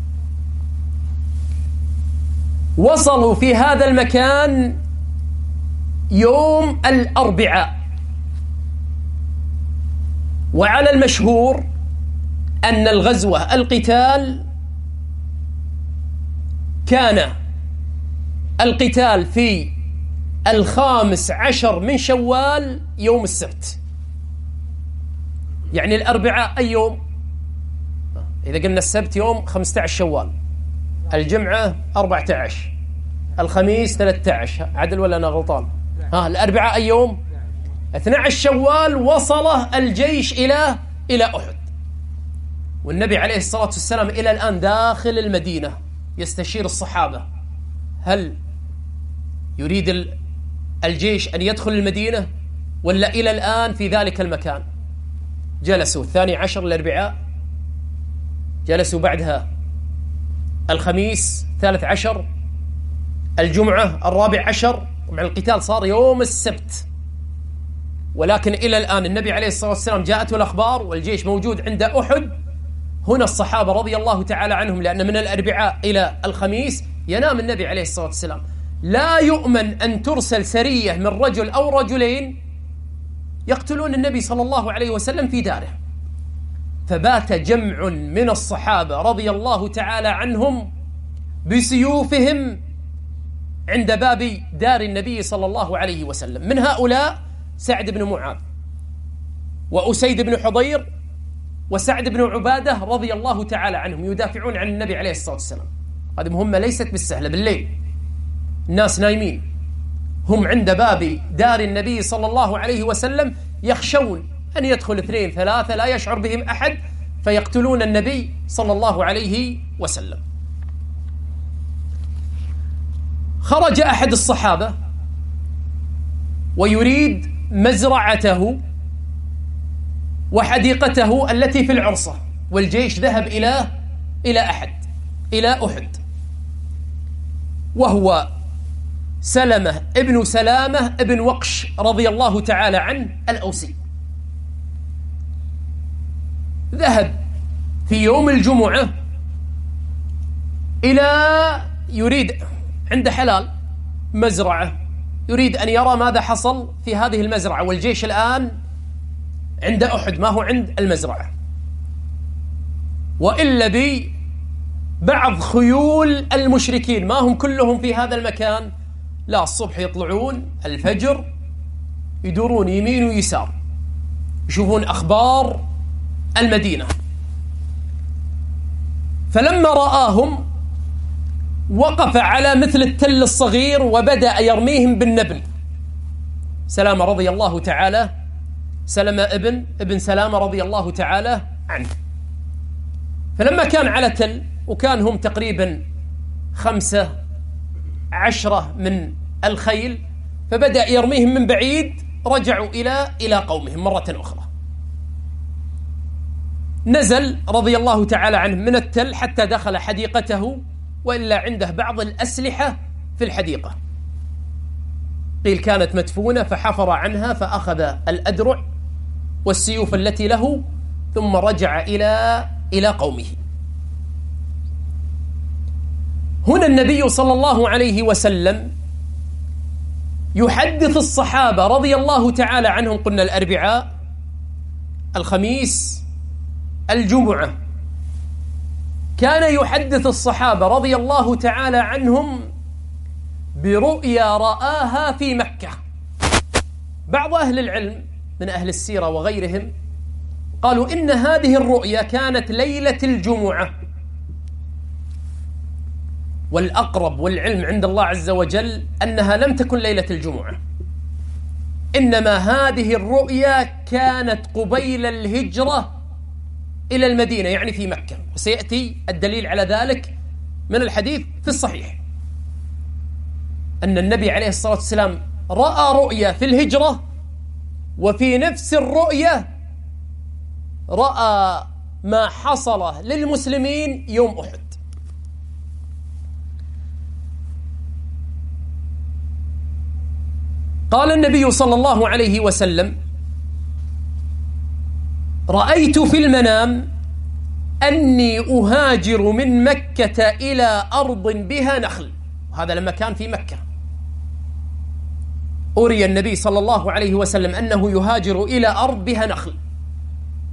وصلوا في هذا المكان يوم الأربعاء، وعلى المشهور أن الغزوة القتال كان القتال في 15 من شوال يوم السبت، يعني الأربعاء أي يوم؟ إذا قلنا السبت يوم 15 شوال، الجمعة 14، الخميس 13، عدل ولا أنا غلطان؟ الأربعاء أي يوم؟ 12 شوال وصل الجيش إلى أحد، والنبي عليه الصلاة والسلام إلى الآن داخل المدينة يستشير الصحابة هل يريد الجيش أن يدخل المدينة ولا إلى الآن في ذلك المكان. جلسوا 12 الأربعاء، جلسوا بعدها الخميس 13، الجمعة 14، مع القتال صار يوم السبت. ولكن إلى الآن النبي عليه الصلاة والسلام جاءته الأخبار والجيش موجود عند أحد. هنا الصحابة رضي الله تعالى عنهم، لأن من الأربعاء إلى الخميس ينام النبي عليه الصلاة والسلام، لا يؤمن أن ترسل سرية من رجل أو رجلين يقتلون النبي صلى الله عليه وسلم في داره. فبات جمع من الصحابة رضي الله تعالى عنهم بسيوفهم عند باب دار النبي صلى الله عليه وسلم. من هؤلاء سعد بن معاذ وأسيد بن حضير وسعد بن عبادة رضي الله تعالى عنهم، يدافعون عن النبي عليه الصلاة والسلام. هذه مهمة ليست بالسهلة، بالليل الناس نايمين، هم عند باب دار النبي صلى الله عليه وسلم يخشون أن يدخل 2 3 لا يشعر بهم أحد فيقتلون النبي صلى الله عليه وسلم. خرج أحد الصحابة ويريد مزرعته وحديقته التي في العرصة، والجيش ذهب إلى أحد، وهو سلمة ابن سلامة ابن وقش رضي الله تعالى عنه الأوسي. ذهب في يوم الجمعة يريد عند حلال مزرعة، يريد أن يرى ماذا حصل في هذه المزرعة، والجيش الآن عند أحد ما هو عند المزرعة. وإلا بعض خيول المشركين ما هم كلهم في هذا المكان، لا، الصبح يطلعون الفجر يدورون يمين ويسار يشوفون أخبار المدينة. فلما رآهم وقف على مثل التل الصغير وبدأ يرميهم بالنبل. سلامة رضي الله تعالى، سلمة ابن سلامة رضي الله تعالى عنه. فلما كان على تل وكان هم تقريبا 15 من الخيل، فبدأ يرميهم من بعيد، رجعوا إلى قومهم مرة أخرى. نزل رضي الله تعالى عنه من التل حتى دخل حديقته، وإلا عنده بعض الأسلحة في الحديقة، قيل كانت مدفونة، فحفر عنها فأخذ الأدرع والسيوف التي له، ثم رجع إلى قومه. هنا النبي صلى الله عليه وسلم يحدث الصحابة رضي الله تعالى عنهم، قلنا الأربعاء، الخميس، الجمعة، كان يحدث الصحابة رضي الله تعالى عنهم برؤيا رآها في مكة. بعض أهل العلم من أهل السيرة وغيرهم قالوا إن هذه الرؤيا كانت ليلة الجمعة، والأقرب والعلم عند الله عز وجل أنها لم تكن ليلة الجمعة، إنما هذه الرؤيا كانت قبيل الهجرة إلى المدينة، يعني في مكة، وسيأتي الدليل على ذلك من الحديث في الصحيح أن النبي عليه الصلاة والسلام رأى رؤيا في الهجرة، وفي نفس الرؤيا رأى ما حصل للمسلمين يوم أحد. قال النبي صلى الله عليه وسلم: رأيت في المنام أني أهاجر من مكة إلى أرض بها نخل. هذا لما كان في مكة، أري النبي صلى الله عليه وسلم أنه يهاجر إلى أرض بها نخل،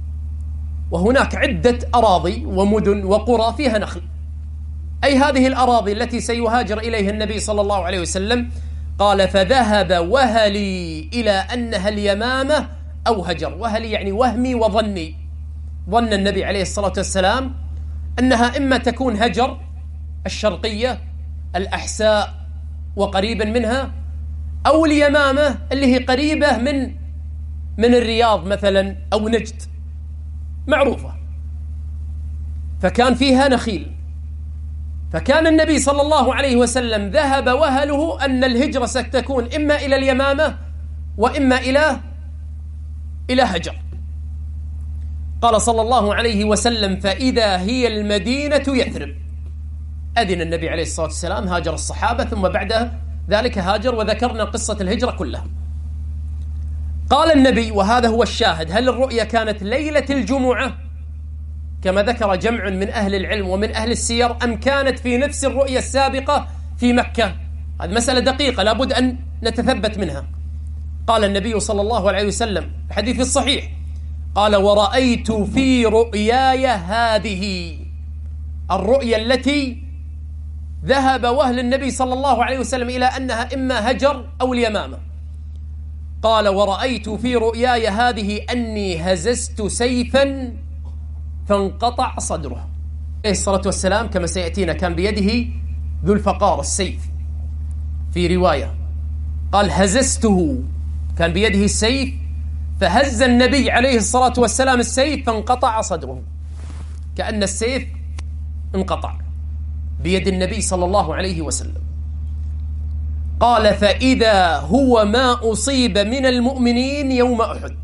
وهناك عدة أراضي ومدن وقرى فيها نخل. أي هذه الأراضي التي سيهاجر إليها النبي صلى الله عليه وسلم. قال فذهب وهلي إلى أنها اليمامة أو هجر. وهلي يعني وهمي وظني. ظن النبي عليه الصلاة والسلام أنها إما تكون هجر الشرقية الأحساء وقريبا منها، أو اليمامة اللي هي قريبة من الرياض مثلا أو نجد معروفة، فكان فيها نخيل. فكان النبي صلى الله عليه وسلم ذهب وهله أن الهجرة ستكون إما إلى اليمامة وإما إلى هجر. قال صلى الله عليه وسلم فإذا هي المدينة يثرب. أذن النبي عليه الصلاة والسلام، هاجر الصحابة، ثم بعد ذلك هاجر، وذكرنا قصة الهجرة كلها. قال النبي، وهذا هو الشاهد، هل الرؤيا كانت ليلة الجمعة كما ذكر جمع من أهل العلم ومن أهل السير، أم كانت في نفس الرؤيا السابقة في مكة؟ هذه مسألة دقيقة لابد أن نتثبت منها. قال النبي صلى الله عليه وسلم الحديث الصحيح، قال ورأيت في رؤياي هذه، الرؤيا التي ذهب وهل النبي صلى الله عليه وسلم إلى أنها إما هجر أو اليمامة. قال ورأيت في رؤياي هذه أني هززت سيفا فانقطع صدره. عليه الصلاة والسلام كما سيأتينا كان بيده ذو الفقار السيف، في رواية قال هززته، كان بيده السيف، فهز النبي عليه الصلاة والسلام السيف فانقطع صدره، كأن السيف انقطع بيد النبي صلى الله عليه وسلم. قال فإذا هو ما أصيب من المؤمنين يوم أحد.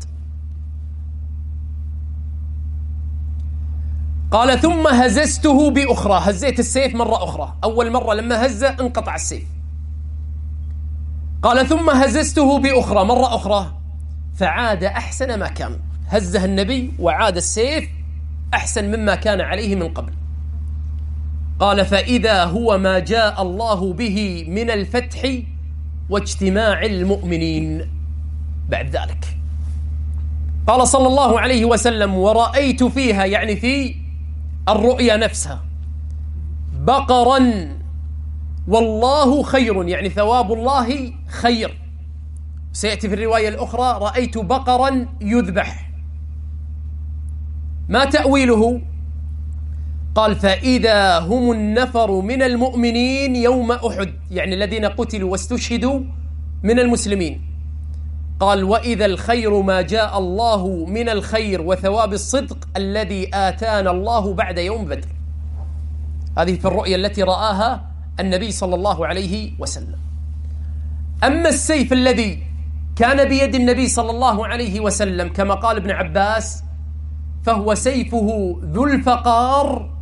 قال ثم هززته بأخرى، هزيت السيف مرة أخرى، أول مرة لما هزه انقطع السيف. قال ثم هززته بأخرى مرة أخرى فعاد أحسن ما كان، هزه النبي وعاد السيف أحسن مما كان عليه من قبل. قال فإذا هو ما جاء الله به من الفتح واجتماع المؤمنين بعد ذلك. قال صلى الله عليه وسلم ورأيت فيها، يعني في الرؤيا نفسها، بقرا والله خير، يعني ثواب الله خير. سيأتي في الرواية الأخرى رأيت بقرا يذبح. ما تأويله؟ قال فإذا هم النفر من المؤمنين يوم أحد، يعني الذين قتلوا واستشهدوا من المسلمين. قال وإذا الخير ما جاء الله من الخير وثواب الصدق الذي آتانا الله بعد يوم بدر. هذه في الرؤيا التي رآها النبي صلى الله عليه وسلم. أما السيف الذي كان بيد النبي صلى الله عليه وسلم كما قال ابن عباس، فهو سيفه ذو الفقار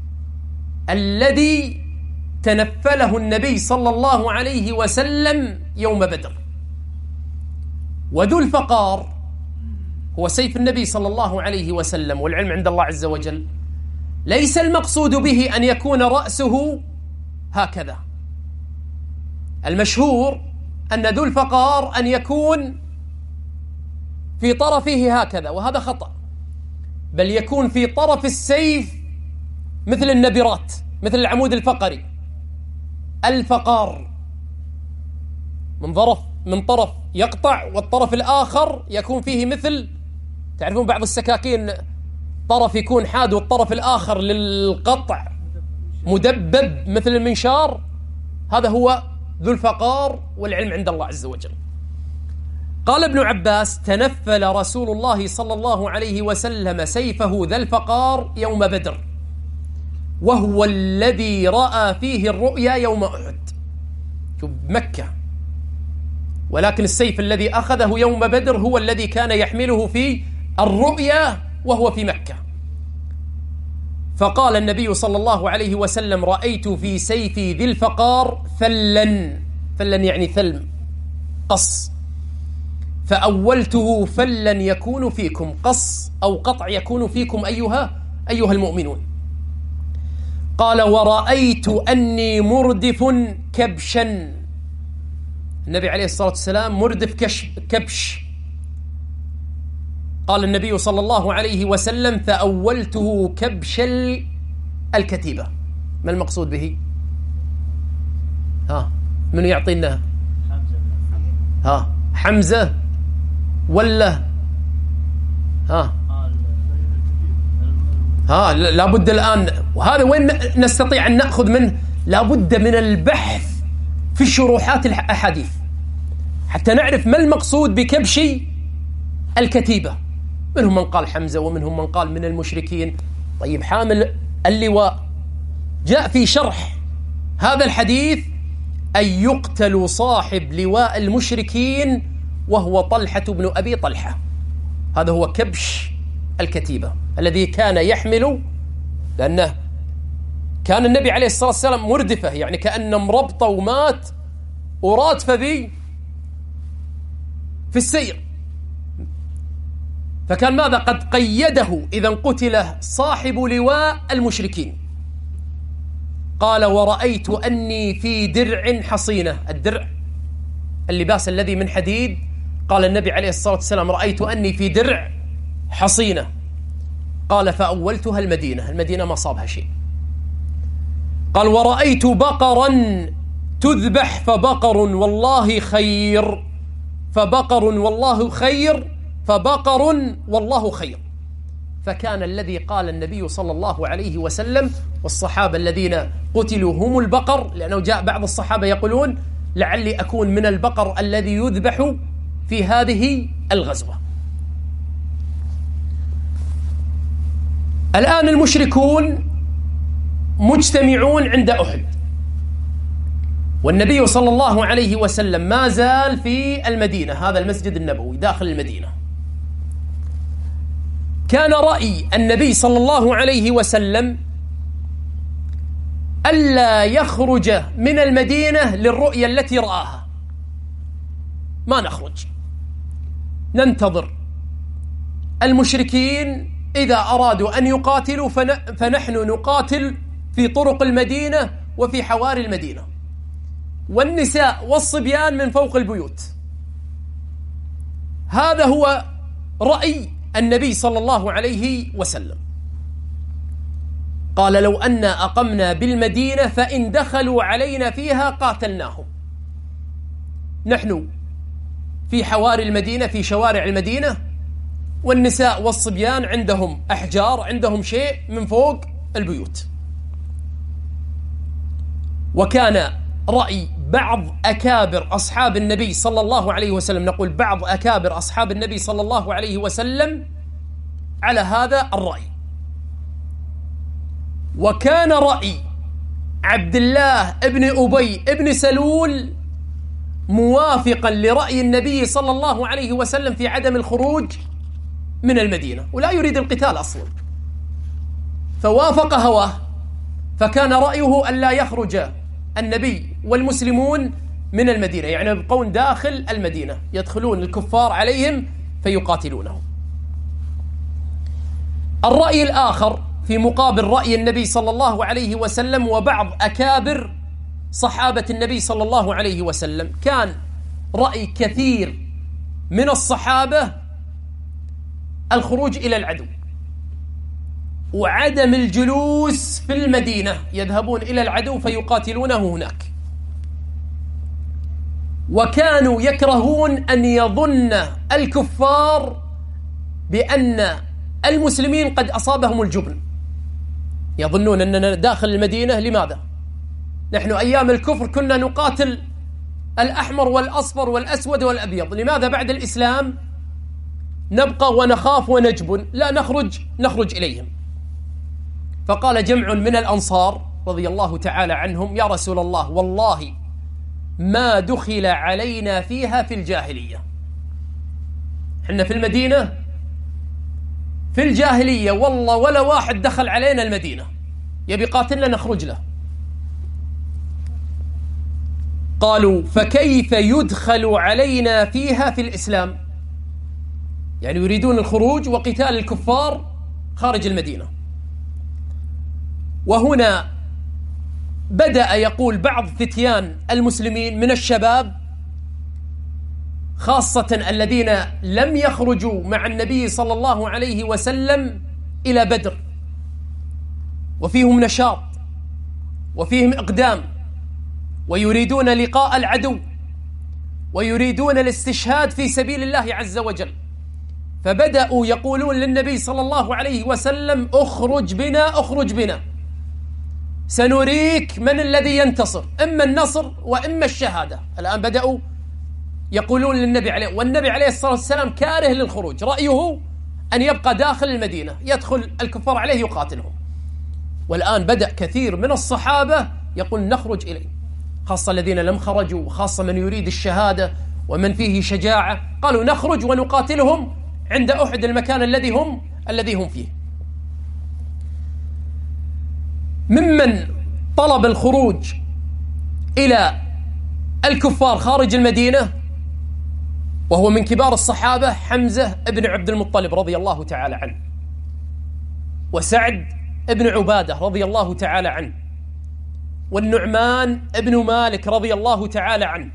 الذي تنفله النبي صلى الله عليه وسلم يوم بدر. وذو الفقار هو سيف النبي صلى الله عليه وسلم، والعلم عند الله عز وجل. ليس المقصود به أن يكون رأسه هكذا، المشهور أن ذو الفقار أن يكون في طرفه هكذا، وهذا خطأ، بل يكون في طرف السيف مثل النبرات، مثل العمود الفقري، الفقار من طرف يقطع، والطرف الآخر يكون فيه مثل، تعرفون بعض السكاكين طرف يكون حاد والطرف الآخر للقطع مدبب مثل المنشار. هذا هو ذو الفقار، والعلم عند الله عز وجل. قال ابن عباس تنفل رسول الله صلى الله عليه وسلم سيفه ذا الفقار يوم بدر، وهو الذي رأى فيه الرؤيا يوم أحد. شوف مكة، ولكن السيف الذي أخذه يوم بدر هو الذي كان يحمله في الرؤيا وهو في مكة. فقال النبي صلى الله عليه وسلم رأيت في سيفي ذي الفقار فلا يعني ثلم، قص، فأولته فلا يكون فيكم، قص أو قطع يكون فيكم أيها المؤمنون. قال ورأيت أني مردف كبشا، النبي عليه الصلاة والسلام مردف كبش. قال النبي صلى الله عليه وسلم: فأولته كبش الكتيبة. ما المقصود به؟ من يعطينا؟ حمزة ولا لابد الآن، وهذا وين نستطيع أن نأخذ منه؟ لابد من البحث في شروحات الأحاديث حتى نعرف ما المقصود بكبش الكتيبة. منهم من قال حمزة، ومنهم من قال من المشركين. طيب، حامل اللواء جاء في شرح هذا الحديث أن يقتل صاحب لواء المشركين وهو طلحة بن أبي طلحة. هذا هو كبش الكتيبة الذي كان يحمل، لأنه كان النبي عليه الصلاة والسلام مردفة، يعني كأنه مربطة ومات ورادف به في السير، فكان ماذا؟ قد قيده إذا قتل صاحب لواء المشركين. قال: ورأيت أني في درع حصينة. الدرع اللباس الذي من حديد. قال النبي عليه الصلاة والسلام: رأيت أني في درع حصينة. قال: فأولتها المدينة. المدينة ما صابها شيء. قال: ورأيت بقرا تذبح فبقر والله خير، فبقر والله خير، فبقر والله خير. فكان الذي قال النبي صلى الله عليه وسلم والصحابة الذين قتلوا هم البقر، لأنه جاء بعض الصحابة يقولون: لعلي أكون من البقر الذي يذبح في هذه الغزوة. الآن المشركون مجتمعون عند أحد، والنبي صلى الله عليه وسلم ما زال في المدينة، هذا المسجد النبوي داخل المدينة. كان رأي النبي صلى الله عليه وسلم ألا يخرج من المدينة للرؤية التي رآها. ما نخرج، ننتظر المشركين إذا أرادوا أن يقاتلوا فنحن نقاتل في طرق المدينة وفي حواري المدينة، والنساء والصبيان من فوق البيوت. هذا هو رأي النبي صلى الله عليه وسلم. قال: لو أن أقمنا بالمدينة فإن دخلوا علينا فيها قاتلناهم. نحن في حواري المدينة، في شوارع المدينة، والنساء والصبيان عندهم أحجار، عندهم شيء من فوق البيوت. وكان رأي بعض أكابر أصحاب النبي صلى الله عليه وسلم، نقول بعض أكابر أصحاب النبي صلى الله عليه وسلم، على هذا الرأي. وكان رأي عبد الله ابن أبي ابن سلول موافقا لرأي النبي صلى الله عليه وسلم في عدم الخروج من المدينة، ولا يريد القتال أصلا، فوافق هواه. فكان رأيه أن لا يخرج النبي والمسلمون من المدينة، يعني يبقون داخل المدينة، يدخلون الكفار عليهم فيقاتلونهم. الرأي الآخر في مقابل رأي النبي صلى الله عليه وسلم وبعض أكابر صحابة النبي صلى الله عليه وسلم، كان رأي كثير من الصحابة الخروج إلى العدو وعدم الجلوس في المدينة، يذهبون إلى العدو فيقاتلونه هناك. وكانوا يكرهون أن يظن الكفار بأن المسلمين قد أصابهم الجبن، يظنون أننا داخل المدينة. لماذا؟ نحن أيام الكفر كنا نقاتل الأحمر والأصفر والأسود والأبيض، لماذا بعد الإسلام نبقى ونخاف ونجبن؟ لا، نخرج إليهم. فقال جمع من الأنصار رضي الله تعالى عنهم: يا رسول الله، والله ما دخل علينا فيها في الجاهلية. حنا في المدينة في الجاهلية والله ولا واحد دخل علينا المدينة يبي قاتلنا نخرج له. قالوا: فكيف يدخل علينا فيها في الإسلام؟ يعني يريدون الخروج وقتال الكفار خارج المدينة. وهنا بدأ يقول بعض فتيان المسلمين من الشباب: خاصة الذين لم يخرجوا مع النبي صلى الله عليه وسلم إلى بدر، وفيهم نشاط وفيهم إقدام، ويريدون لقاء العدو، ويريدون الاستشهاد في سبيل الله عز وجل، فبدأوا يقولون للنبي صلى الله عليه وسلم: اخرج بنا، اخرج بنا، سنريك من الذي ينتصر، إما النصر وإما الشهادة. الآن بدأوا يقولون للنبي عليه، والنبي عليه الصلاة والسلام كاره للخروج، رأيه أن يبقى داخل المدينة، يدخل الكفار عليه يقاتلهم. والآن بدأ كثير من الصحابة يقول: نخرج إليه، خاصة الذين لم خرجوا، وخاصة من يريد الشهادة ومن فيه شجاعة، قالوا: نخرج ونقاتلهم عند أحد، المكان الذي هم فيه. ممن طلب الخروج إلى الكفار خارج المدينة وهو من كبار الصحابة حمزة بن عبد المطلب رضي الله تعالى عنه، وسعد بن عبادة رضي الله تعالى عنه، والنعمان بن مالك رضي الله تعالى عنه.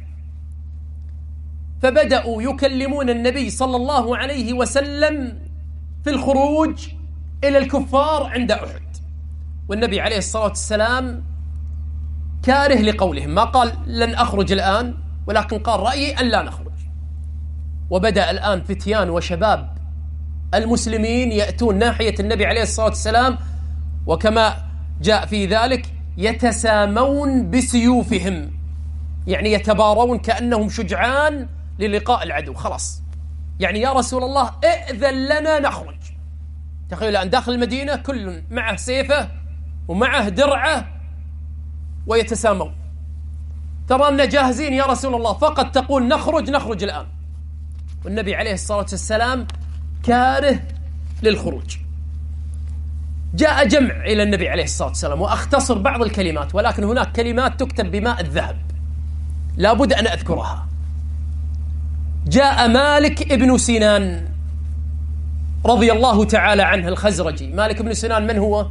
فبدأوا يكلمون النبي صلى الله عليه وسلم في الخروج إلى الكفار عند أحد، والنبي عليه الصلاة والسلام كاره لقولهم، ما قال لن أخرج الآن، ولكن قال: رأيي أن لا نخرج. وبدأ الآن فتيان وشباب المسلمين يأتون ناحية النبي عليه الصلاة والسلام، وكما جاء في ذلك يتسامون بسيوفهم، يعني يتبارون كأنهم شجعان للقاء العدو. خلاص، يعني يا رسول الله ائذن لنا نخرج. تخيل الآن داخل المدينة كل معه سيفه ومعه درعه ويتسامون، ترانا جاهزين يا رسول الله، فقط تقول نخرج الآن. والنبي عليه الصلاة والسلام كاره للخروج. جاء جمع إلى النبي عليه الصلاة والسلام، وأختصر بعض الكلمات، ولكن هناك كلمات تكتب بماء الذهب لابد أن أذكرها. جاء مالك ابن سنان رضي الله تعالى عنه الخزرجي. مالك ابن سنان من هو؟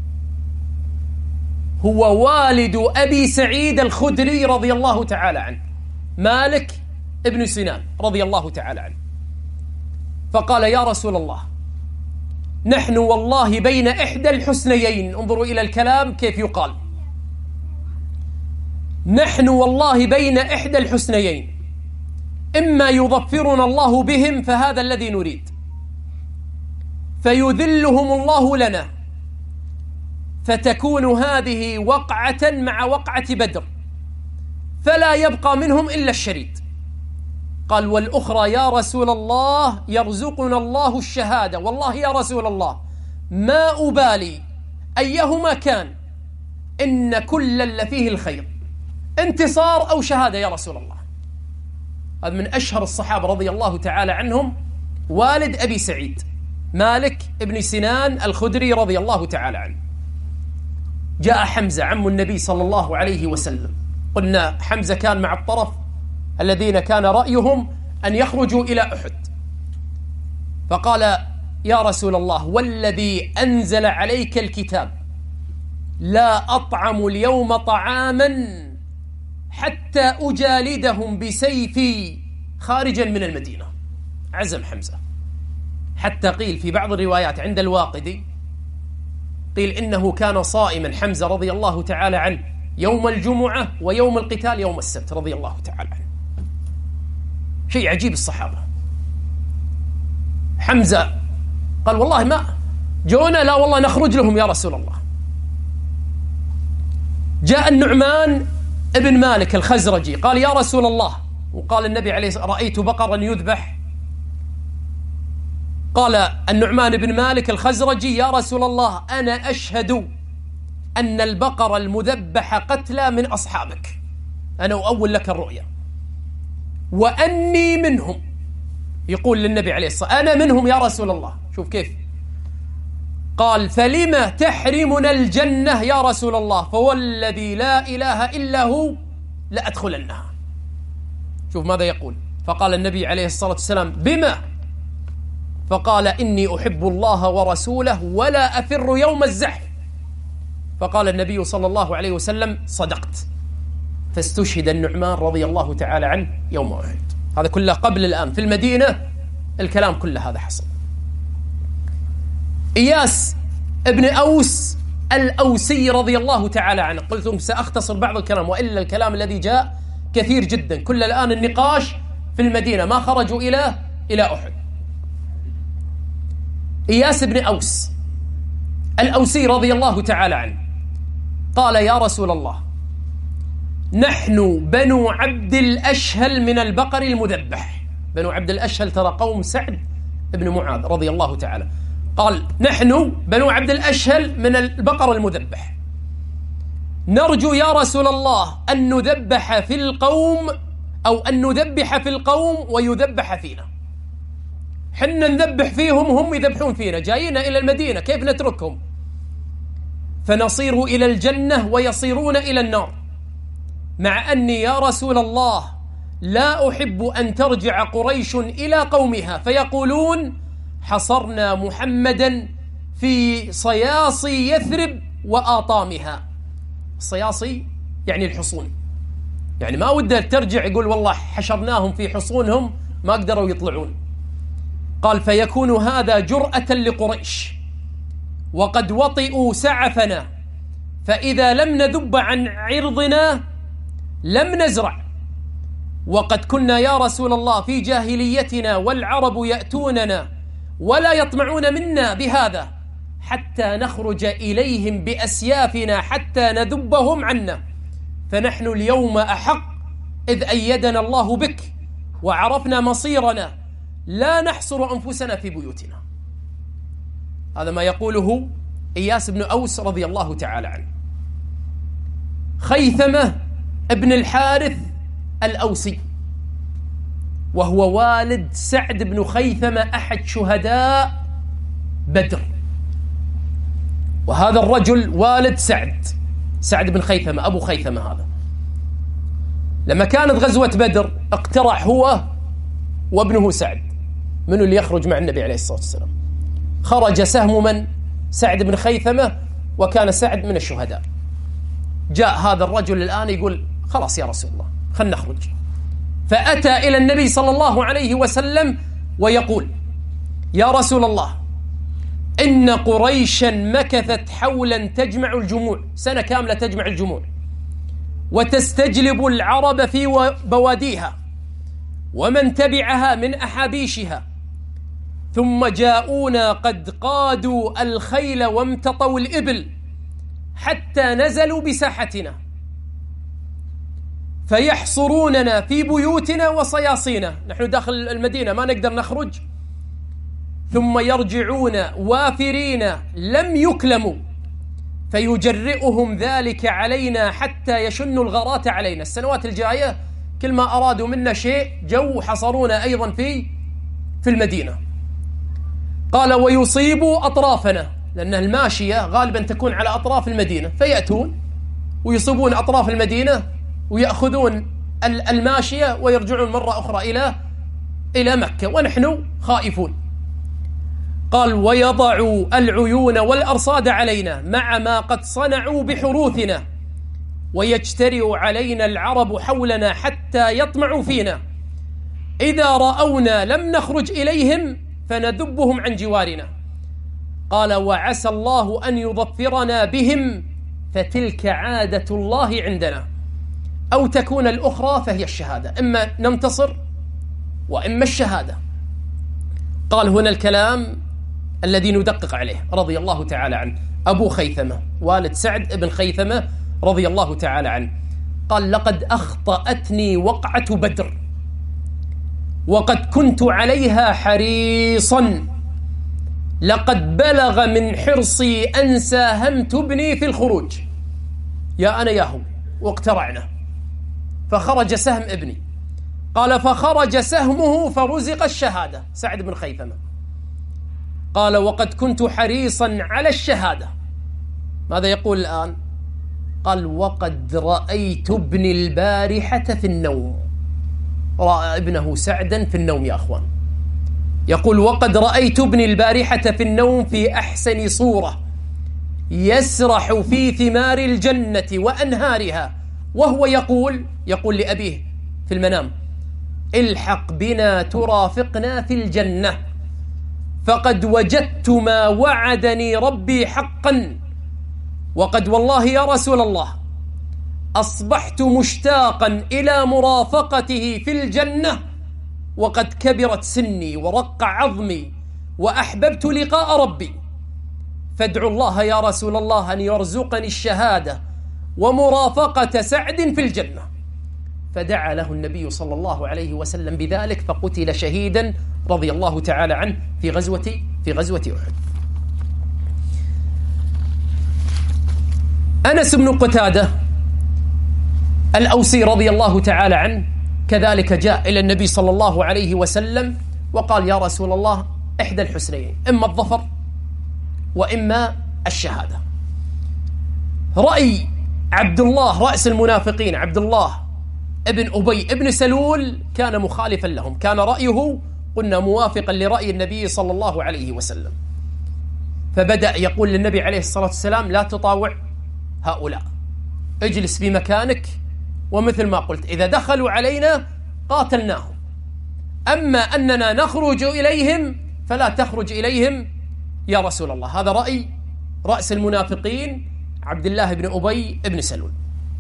هو والد أبي سعيد الخدري رضي الله تعالى عنه، مالك ابن سنان رضي الله تعالى عنه. فقال: يا رسول الله، نحن والله بين إحدى الحسنيين. انظروا إلى الكلام كيف يقال: نحن والله بين إحدى الحسنيين، إما يظفرنا الله بهم فهذا الذي نريد، فيذلهم الله لنا، فتكون هذه وقعة مع وقعة بدر، فلا يبقى منهم إلا الشريد. قال: والأخرى يا رسول الله يرزقنا الله الشهادة، والله يا رسول الله ما أبالي أيهما كان، إن كل لفيه الخير، انتصار أو شهادة يا رسول الله. هذا من أشهر الصحابة رضي الله تعالى عنهم، والد أبي سعيد مالك ابن سنان الخدري رضي الله تعالى عنه. جاء حمزة عم النبي صلى الله عليه وسلم. قلنا حمزة كان مع الطرف الذين كان رأيهم أن يخرجوا إلى أحد، فقال: يا رسول الله، والذي أنزل عليك الكتاب لا أطعم اليوم طعاما حتى أجالدهم بسيفي خارجا من المدينة. عزم حمزة، حتى قيل في بعض الروايات عند الواقدي قيل إنه كان صائما حمزة رضي الله تعالى عنه يوم الجمعة ويوم القتال يوم السبت رضي الله تعالى عنه. شيء عجيب الصحابة. حمزة قال: والله ما جونا، لا والله نخرج لهم يا رسول الله. جاء النعمان ابن مالك الخزرجي قال: يا رسول الله، وقال النبي عليه الصلاة والسلام: رأيت بقرا يذبح. قال النعمان بن مالك الخزرجي: يا رسول الله، أنا أشهد أن البقر المذبح قتلى من أصحابك، أنا أؤول لك الرؤيا، وأني منهم. يقول للنبي عليه الصلاة والسلام: أنا منهم يا رسول الله. شوف كيف قال: فلما تحرمنا الجنة يا رسول الله، فوالذي لا إله إلا هو لأدخلنها. شوف ماذا يقول. فقال النبي عليه الصلاة والسلام: بما؟ فقال: إني أحب الله ورسوله ولا أفر يوم الزحف. فقال النبي صلى الله عليه وسلم: صدقت. فاستشهد النعمان رضي الله تعالى عنه يوم أحد. هذا كله قبل الآن. في المدينة الكلام كله هذا حصل. إياس ابن أوس الأوسي رضي الله تعالى عنه، قلت سأختصر بعض الكلام، وإلا الكلام الذي جاء كثير جدا. كل الآن النقاش في المدينة، ما خرجوا إلى أحد. إياس بن أوس الأوسي رضي الله تعالى عنه قال: يا رسول الله، نحن بنو عبد الأشهل من البقر المذبح. بنو عبد الأشهل ترى قوم سعد بن معاذ رضي الله تعالى. قال: نحن بنو عبد الأشهل من البقر المذبح، نرجو يا رسول الله أن نذبح في القوم، أو أن نذبح في القوم ويذبح فينا. حنا نذبح فيهم، هم يذبحون فينا، جايين إلى المدينة، كيف نتركهم؟ فنصير إلى الجنة ويصيرون إلى النار، مع أني يا رسول الله لا أحب أن ترجع قريش إلى قومها فيقولون: حصرنا محمدا في صياصي يثرب وآطامها. الصياصي يعني الحصون، يعني ما وده ترجع يقول والله حشرناهم في حصونهم ما قدروا يطلعون. قال: فيكون هذا جرأة لقريش، وقد وطئوا سعفنا، فإذا لم نذب عن عرضنا لم نزرع، وقد كنا يا رسول الله في جاهليتنا والعرب يأتوننا ولا يطمعون منا بهذا، حتى نخرج إليهم بأسيافنا حتى نذبهم عنا، فنحن اليوم أحق إذ أيدنا الله بك وعرفنا مصيرنا، لا نحصر أنفسنا في بيوتنا. هذا ما يقوله إياس بن أوس رضي الله تعالى عنه. خيثمة ابن الحارث الأوسي، وهو والد سعد بن خيثمة أحد شهداء بدر، وهذا الرجل والد سعد بن خيثمة أبو خيثمة. هذا لما كانت غزوة بدر اقترح هو وابنه سعد منو اللي يخرج مع النبي عليه الصلاة والسلام. خرج سهم من؟ سعد بن خيثمة، وكان سعد من الشهداء. جاء هذا الرجل الآن يقول: خلاص يا رسول الله خلنا نخرج. فأتى إلى النبي صلى الله عليه وسلم ويقول: يا رسول الله، إن قريشا مكثت حولا تجمع الجموع، سنة كاملة تجمع الجموع، وتستجلب العرب في بواديها ومن تبعها من أحابيشها، ثم جاءونا قد قادوا الخيل وامتطوا الإبل حتى نزلوا بساحتنا، فيحصروننا في بيوتنا وصياصينا، نحن داخل المدينة ما نقدر نخرج، ثم يرجعون وافرين لم يكلموا، فيجرئهم ذلك علينا حتى يشنوا الغارات علينا. السنوات الجاية كل ما أرادوا منا شيء جو حصرونا أيضا في المدينة. قال: ويصيبوا أطرافنا، لأن الماشية غالبا تكون على أطراف المدينة، فيأتون ويصيبون أطراف المدينة ويأخذون الماشية ويرجعون مرة أخرى إلى مكة ونحن خائفون. قال: ويضعوا العيون والأرصاد علينا مع ما قد صنعوا بحروثنا، ويجترئ علينا العرب حولنا حتى يطمعوا فينا، إذا رأونا لم نخرج إليهم فنذبهم عن جوارنا. قال: وعسى الله أن يظفرنا بهم، فتلك عادة الله عندنا، أو تكون الأخرى فهي الشهادة، إما ننتصر وإما الشهادة. قال هنا الكلام الذي ندقق عليه رضي الله تعالى عنه، أبو خيثمة والد سعد بن خيثمة رضي الله تعالى عنه قال: لقد أخطأتني وقعة بدر، وقد كنت عليها حريصا، لقد بلغ من حرصي أن ساهمت ابني في الخروج، يا أنا ياهو، واقترعنا فخرج سهم ابني. قال: فخرج سهمه فرزق الشهادة، سعد بن خيثمة. قال: وقد كنت حريصا على الشهادة. ماذا يقول الآن؟ قال: وقد رأيت ابني البارحة في النوم. رأى ابنه سعدا في النوم يا أخوان. يقول: وقد رأيت ابني البارحة في النوم في أحسن صورة، يسرح في ثمار الجنة وأنهارها، وهو يقول لأبيه في المنام: الحق بنا ترافقنا في الجنة، فقد وجدت ما وعدني ربي حقا، وقد والله يا رسول الله أصبحت مشتاقا إلى مرافقته في الجنة، وقد كبرت سني ورق عظمي وأحببت لقاء ربي، فادعوا الله يا رسول الله أن يرزقني الشهادة ومرافقة سعد في الجنة. فدعا له النبي صلى الله عليه وسلم بذلك، فقتل شهيدا رضي الله تعالى عنه في غزوة أحد. أنس بن قتادة الأوسي رضي الله تعالى عنه كذلك جاء إلى النبي صلى الله عليه وسلم وقال: يا رسول الله، إحدى الحسنيين، إما الظفر وإما الشهادة. رأي عبد الله رأس المنافقين، عبد الله ابن أبي ابن سلول، كان مخالفا لهم، كان رأيه قلنا موافقا لرأي النبي صلى الله عليه وسلم، فبدأ يقول للنبي عليه الصلاة والسلام: لا تطاوع هؤلاء، اجلس في مكانك، ومثل ما قلت إذا دخلوا علينا قاتلناهم، أما أننا نخرج إليهم فلا تخرج إليهم يا رسول الله. هذا رأي رأس المنافقين عبد الله بن أبي بن سلول.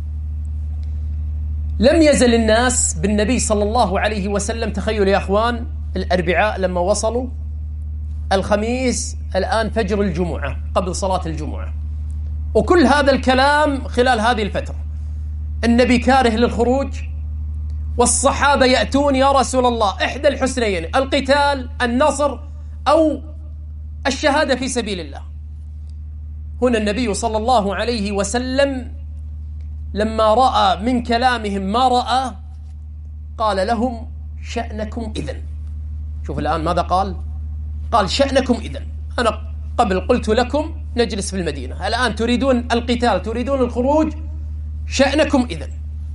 لم يزل الناس بالنبي صلى الله عليه وسلم، تخيل يا أخوان، الأربعاء لما وصلوا، الخميس الآن فجر الجمعة قبل صلاة الجمعة، وكل هذا الكلام خلال هذه الفترة. النبي كاره للخروج، والصحابة يأتون: يا رسول الله، إحدى الحسنيين، القتال، النصر، أو الشهادة في سبيل الله. هنا النبي صلى الله عليه وسلم لما رأى من كلامهم ما رأى قال لهم: شأنكم إذن. شوف الآن ماذا قال؟ قال: شأنكم إذن، أنا قبل قلت لكم نجلس في المدينة، الآن تريدون القتال، تريدون الخروج، شأنكم إذن.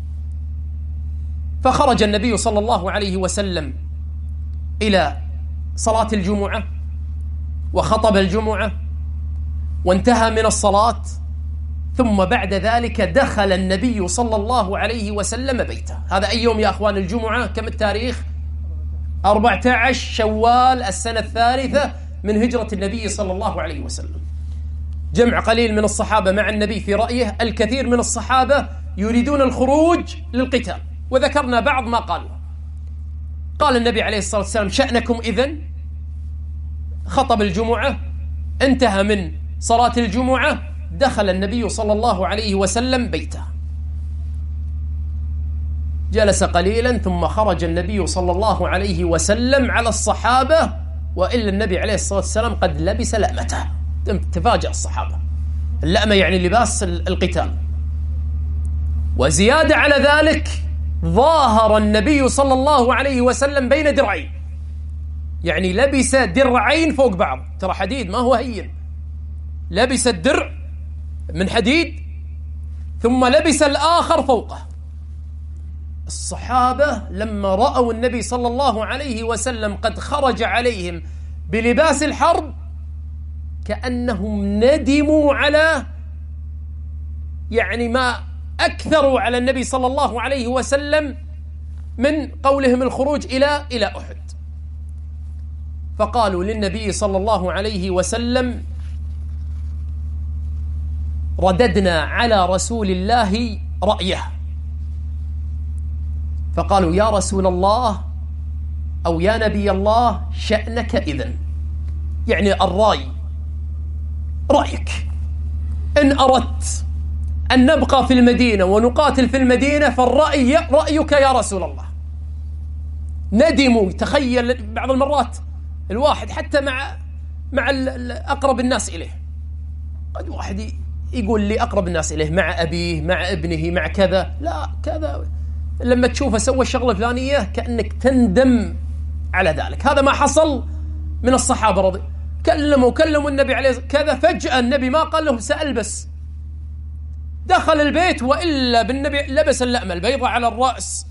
فخرج النبي صلى الله عليه وسلم إلى صلاة الجمعة وخطب الجمعة وانتهى من الصلاة، ثم بعد ذلك دخل النبي صلى الله عليه وسلم بيته. هذا أي يوم يا أخوان؟ الجمعة. كم التاريخ؟ 14 شوال السنة الثالثة من هجرة النبي صلى الله عليه وسلم. جمع قليل من الصحابة مع النبي في رأيه، الكثير من الصحابة يريدون الخروج للقتال، وذكرنا بعض ما قالوا. قال النبي عليه الصلاة والسلام: شأنكم إذن. خطب الجمعة، انتهى من صلاة الجمعة، دخل النبي صلى الله عليه وسلم بيته، جلس قليلا ثم خرج النبي صلى الله عليه وسلم على الصحابة، وإلا النبي عليه الصلاة والسلام قد لبس لأمته. تفاجأ الصحابة، اللأمة يعني لباس القتال. وزيادة على ذلك ظاهر النبي صلى الله عليه وسلم بين درعين، يعني لبس درعين فوق بعض، ترى حديد ما هو هين، لبس الدرع من حديد ثم لبس الآخر فوقه. الصحابة لما رأوا النبي صلى الله عليه وسلم قد خرج عليهم بلباس الحرب كأنهم ندموا على يعني ما أكثروا على النبي صلى الله عليه وسلم من قولهم الخروج إلى أحد. فقالوا للنبي صلى الله عليه وسلم: رددنا على رسول الله رأيه. فقالوا: يا رسول الله أو يا نبي الله، شأنك إذن، يعني الرأي، رأيك، إن أردت أن نبقى في المدينة ونقاتل في المدينة فالرأي رأيك يا رسول الله. ندموا. تخيل بعض المرات الواحد حتى مع أقرب الناس إليه، قد واحد يقول لي أقرب الناس إليه مع أبيه، مع ابنه، مع كذا، لا كذا، لما تشوفه سوى الشغلة الفلانية كأنك تندم على ذلك. هذا ما حصل من الصحابة رضي، كلموا النبي عليه كذا، فجأة النبي ما قال لهم سألبس، دخل البيت، وإلا بالنبي لبس اللأمة البيضاء على الرأس،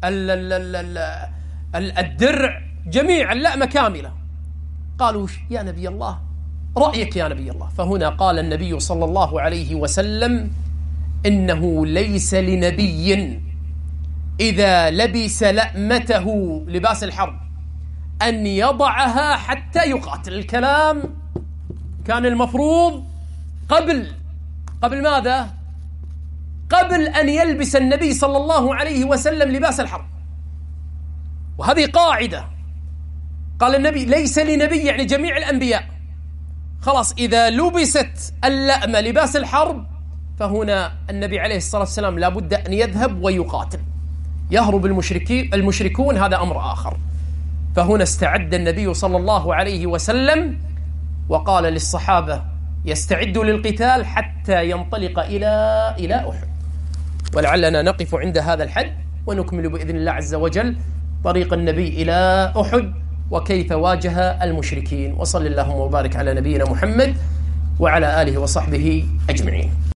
الدرع، جميع اللأمة كاملة. قالوا: يا نبي الله، رأيك يا نبي الله. فهنا قال النبي صلى الله عليه وسلم: إنه ليس لنبي إذا لبس لأمته لباس الحرب أن يضعها حتى يقاتل. الكلام كان المفروض قبل ماذا؟ قبل أن يلبس النبي صلى الله عليه وسلم لباس الحرب. وهذه قاعدة قال النبي ليس لنبي، يعني جميع الأنبياء خلاص إذا لبست اللأمة لباس الحرب فهنا النبي عليه الصلاة والسلام لابد أن يذهب ويقاتل، يهرب المشركون، هذا أمر آخر. فهنا استعد النبي صلى الله عليه وسلم وقال للصحابة يستعدوا للقتال حتى ينطلق إلى أحد. ولعلنا نقف عند هذا الحد ونكمل بإذن الله عز وجل طريق النبي إلى أحد وكيف واجه المشركين. وصل اللهم وبارك على نبينا محمد وعلى آله وصحبه أجمعين.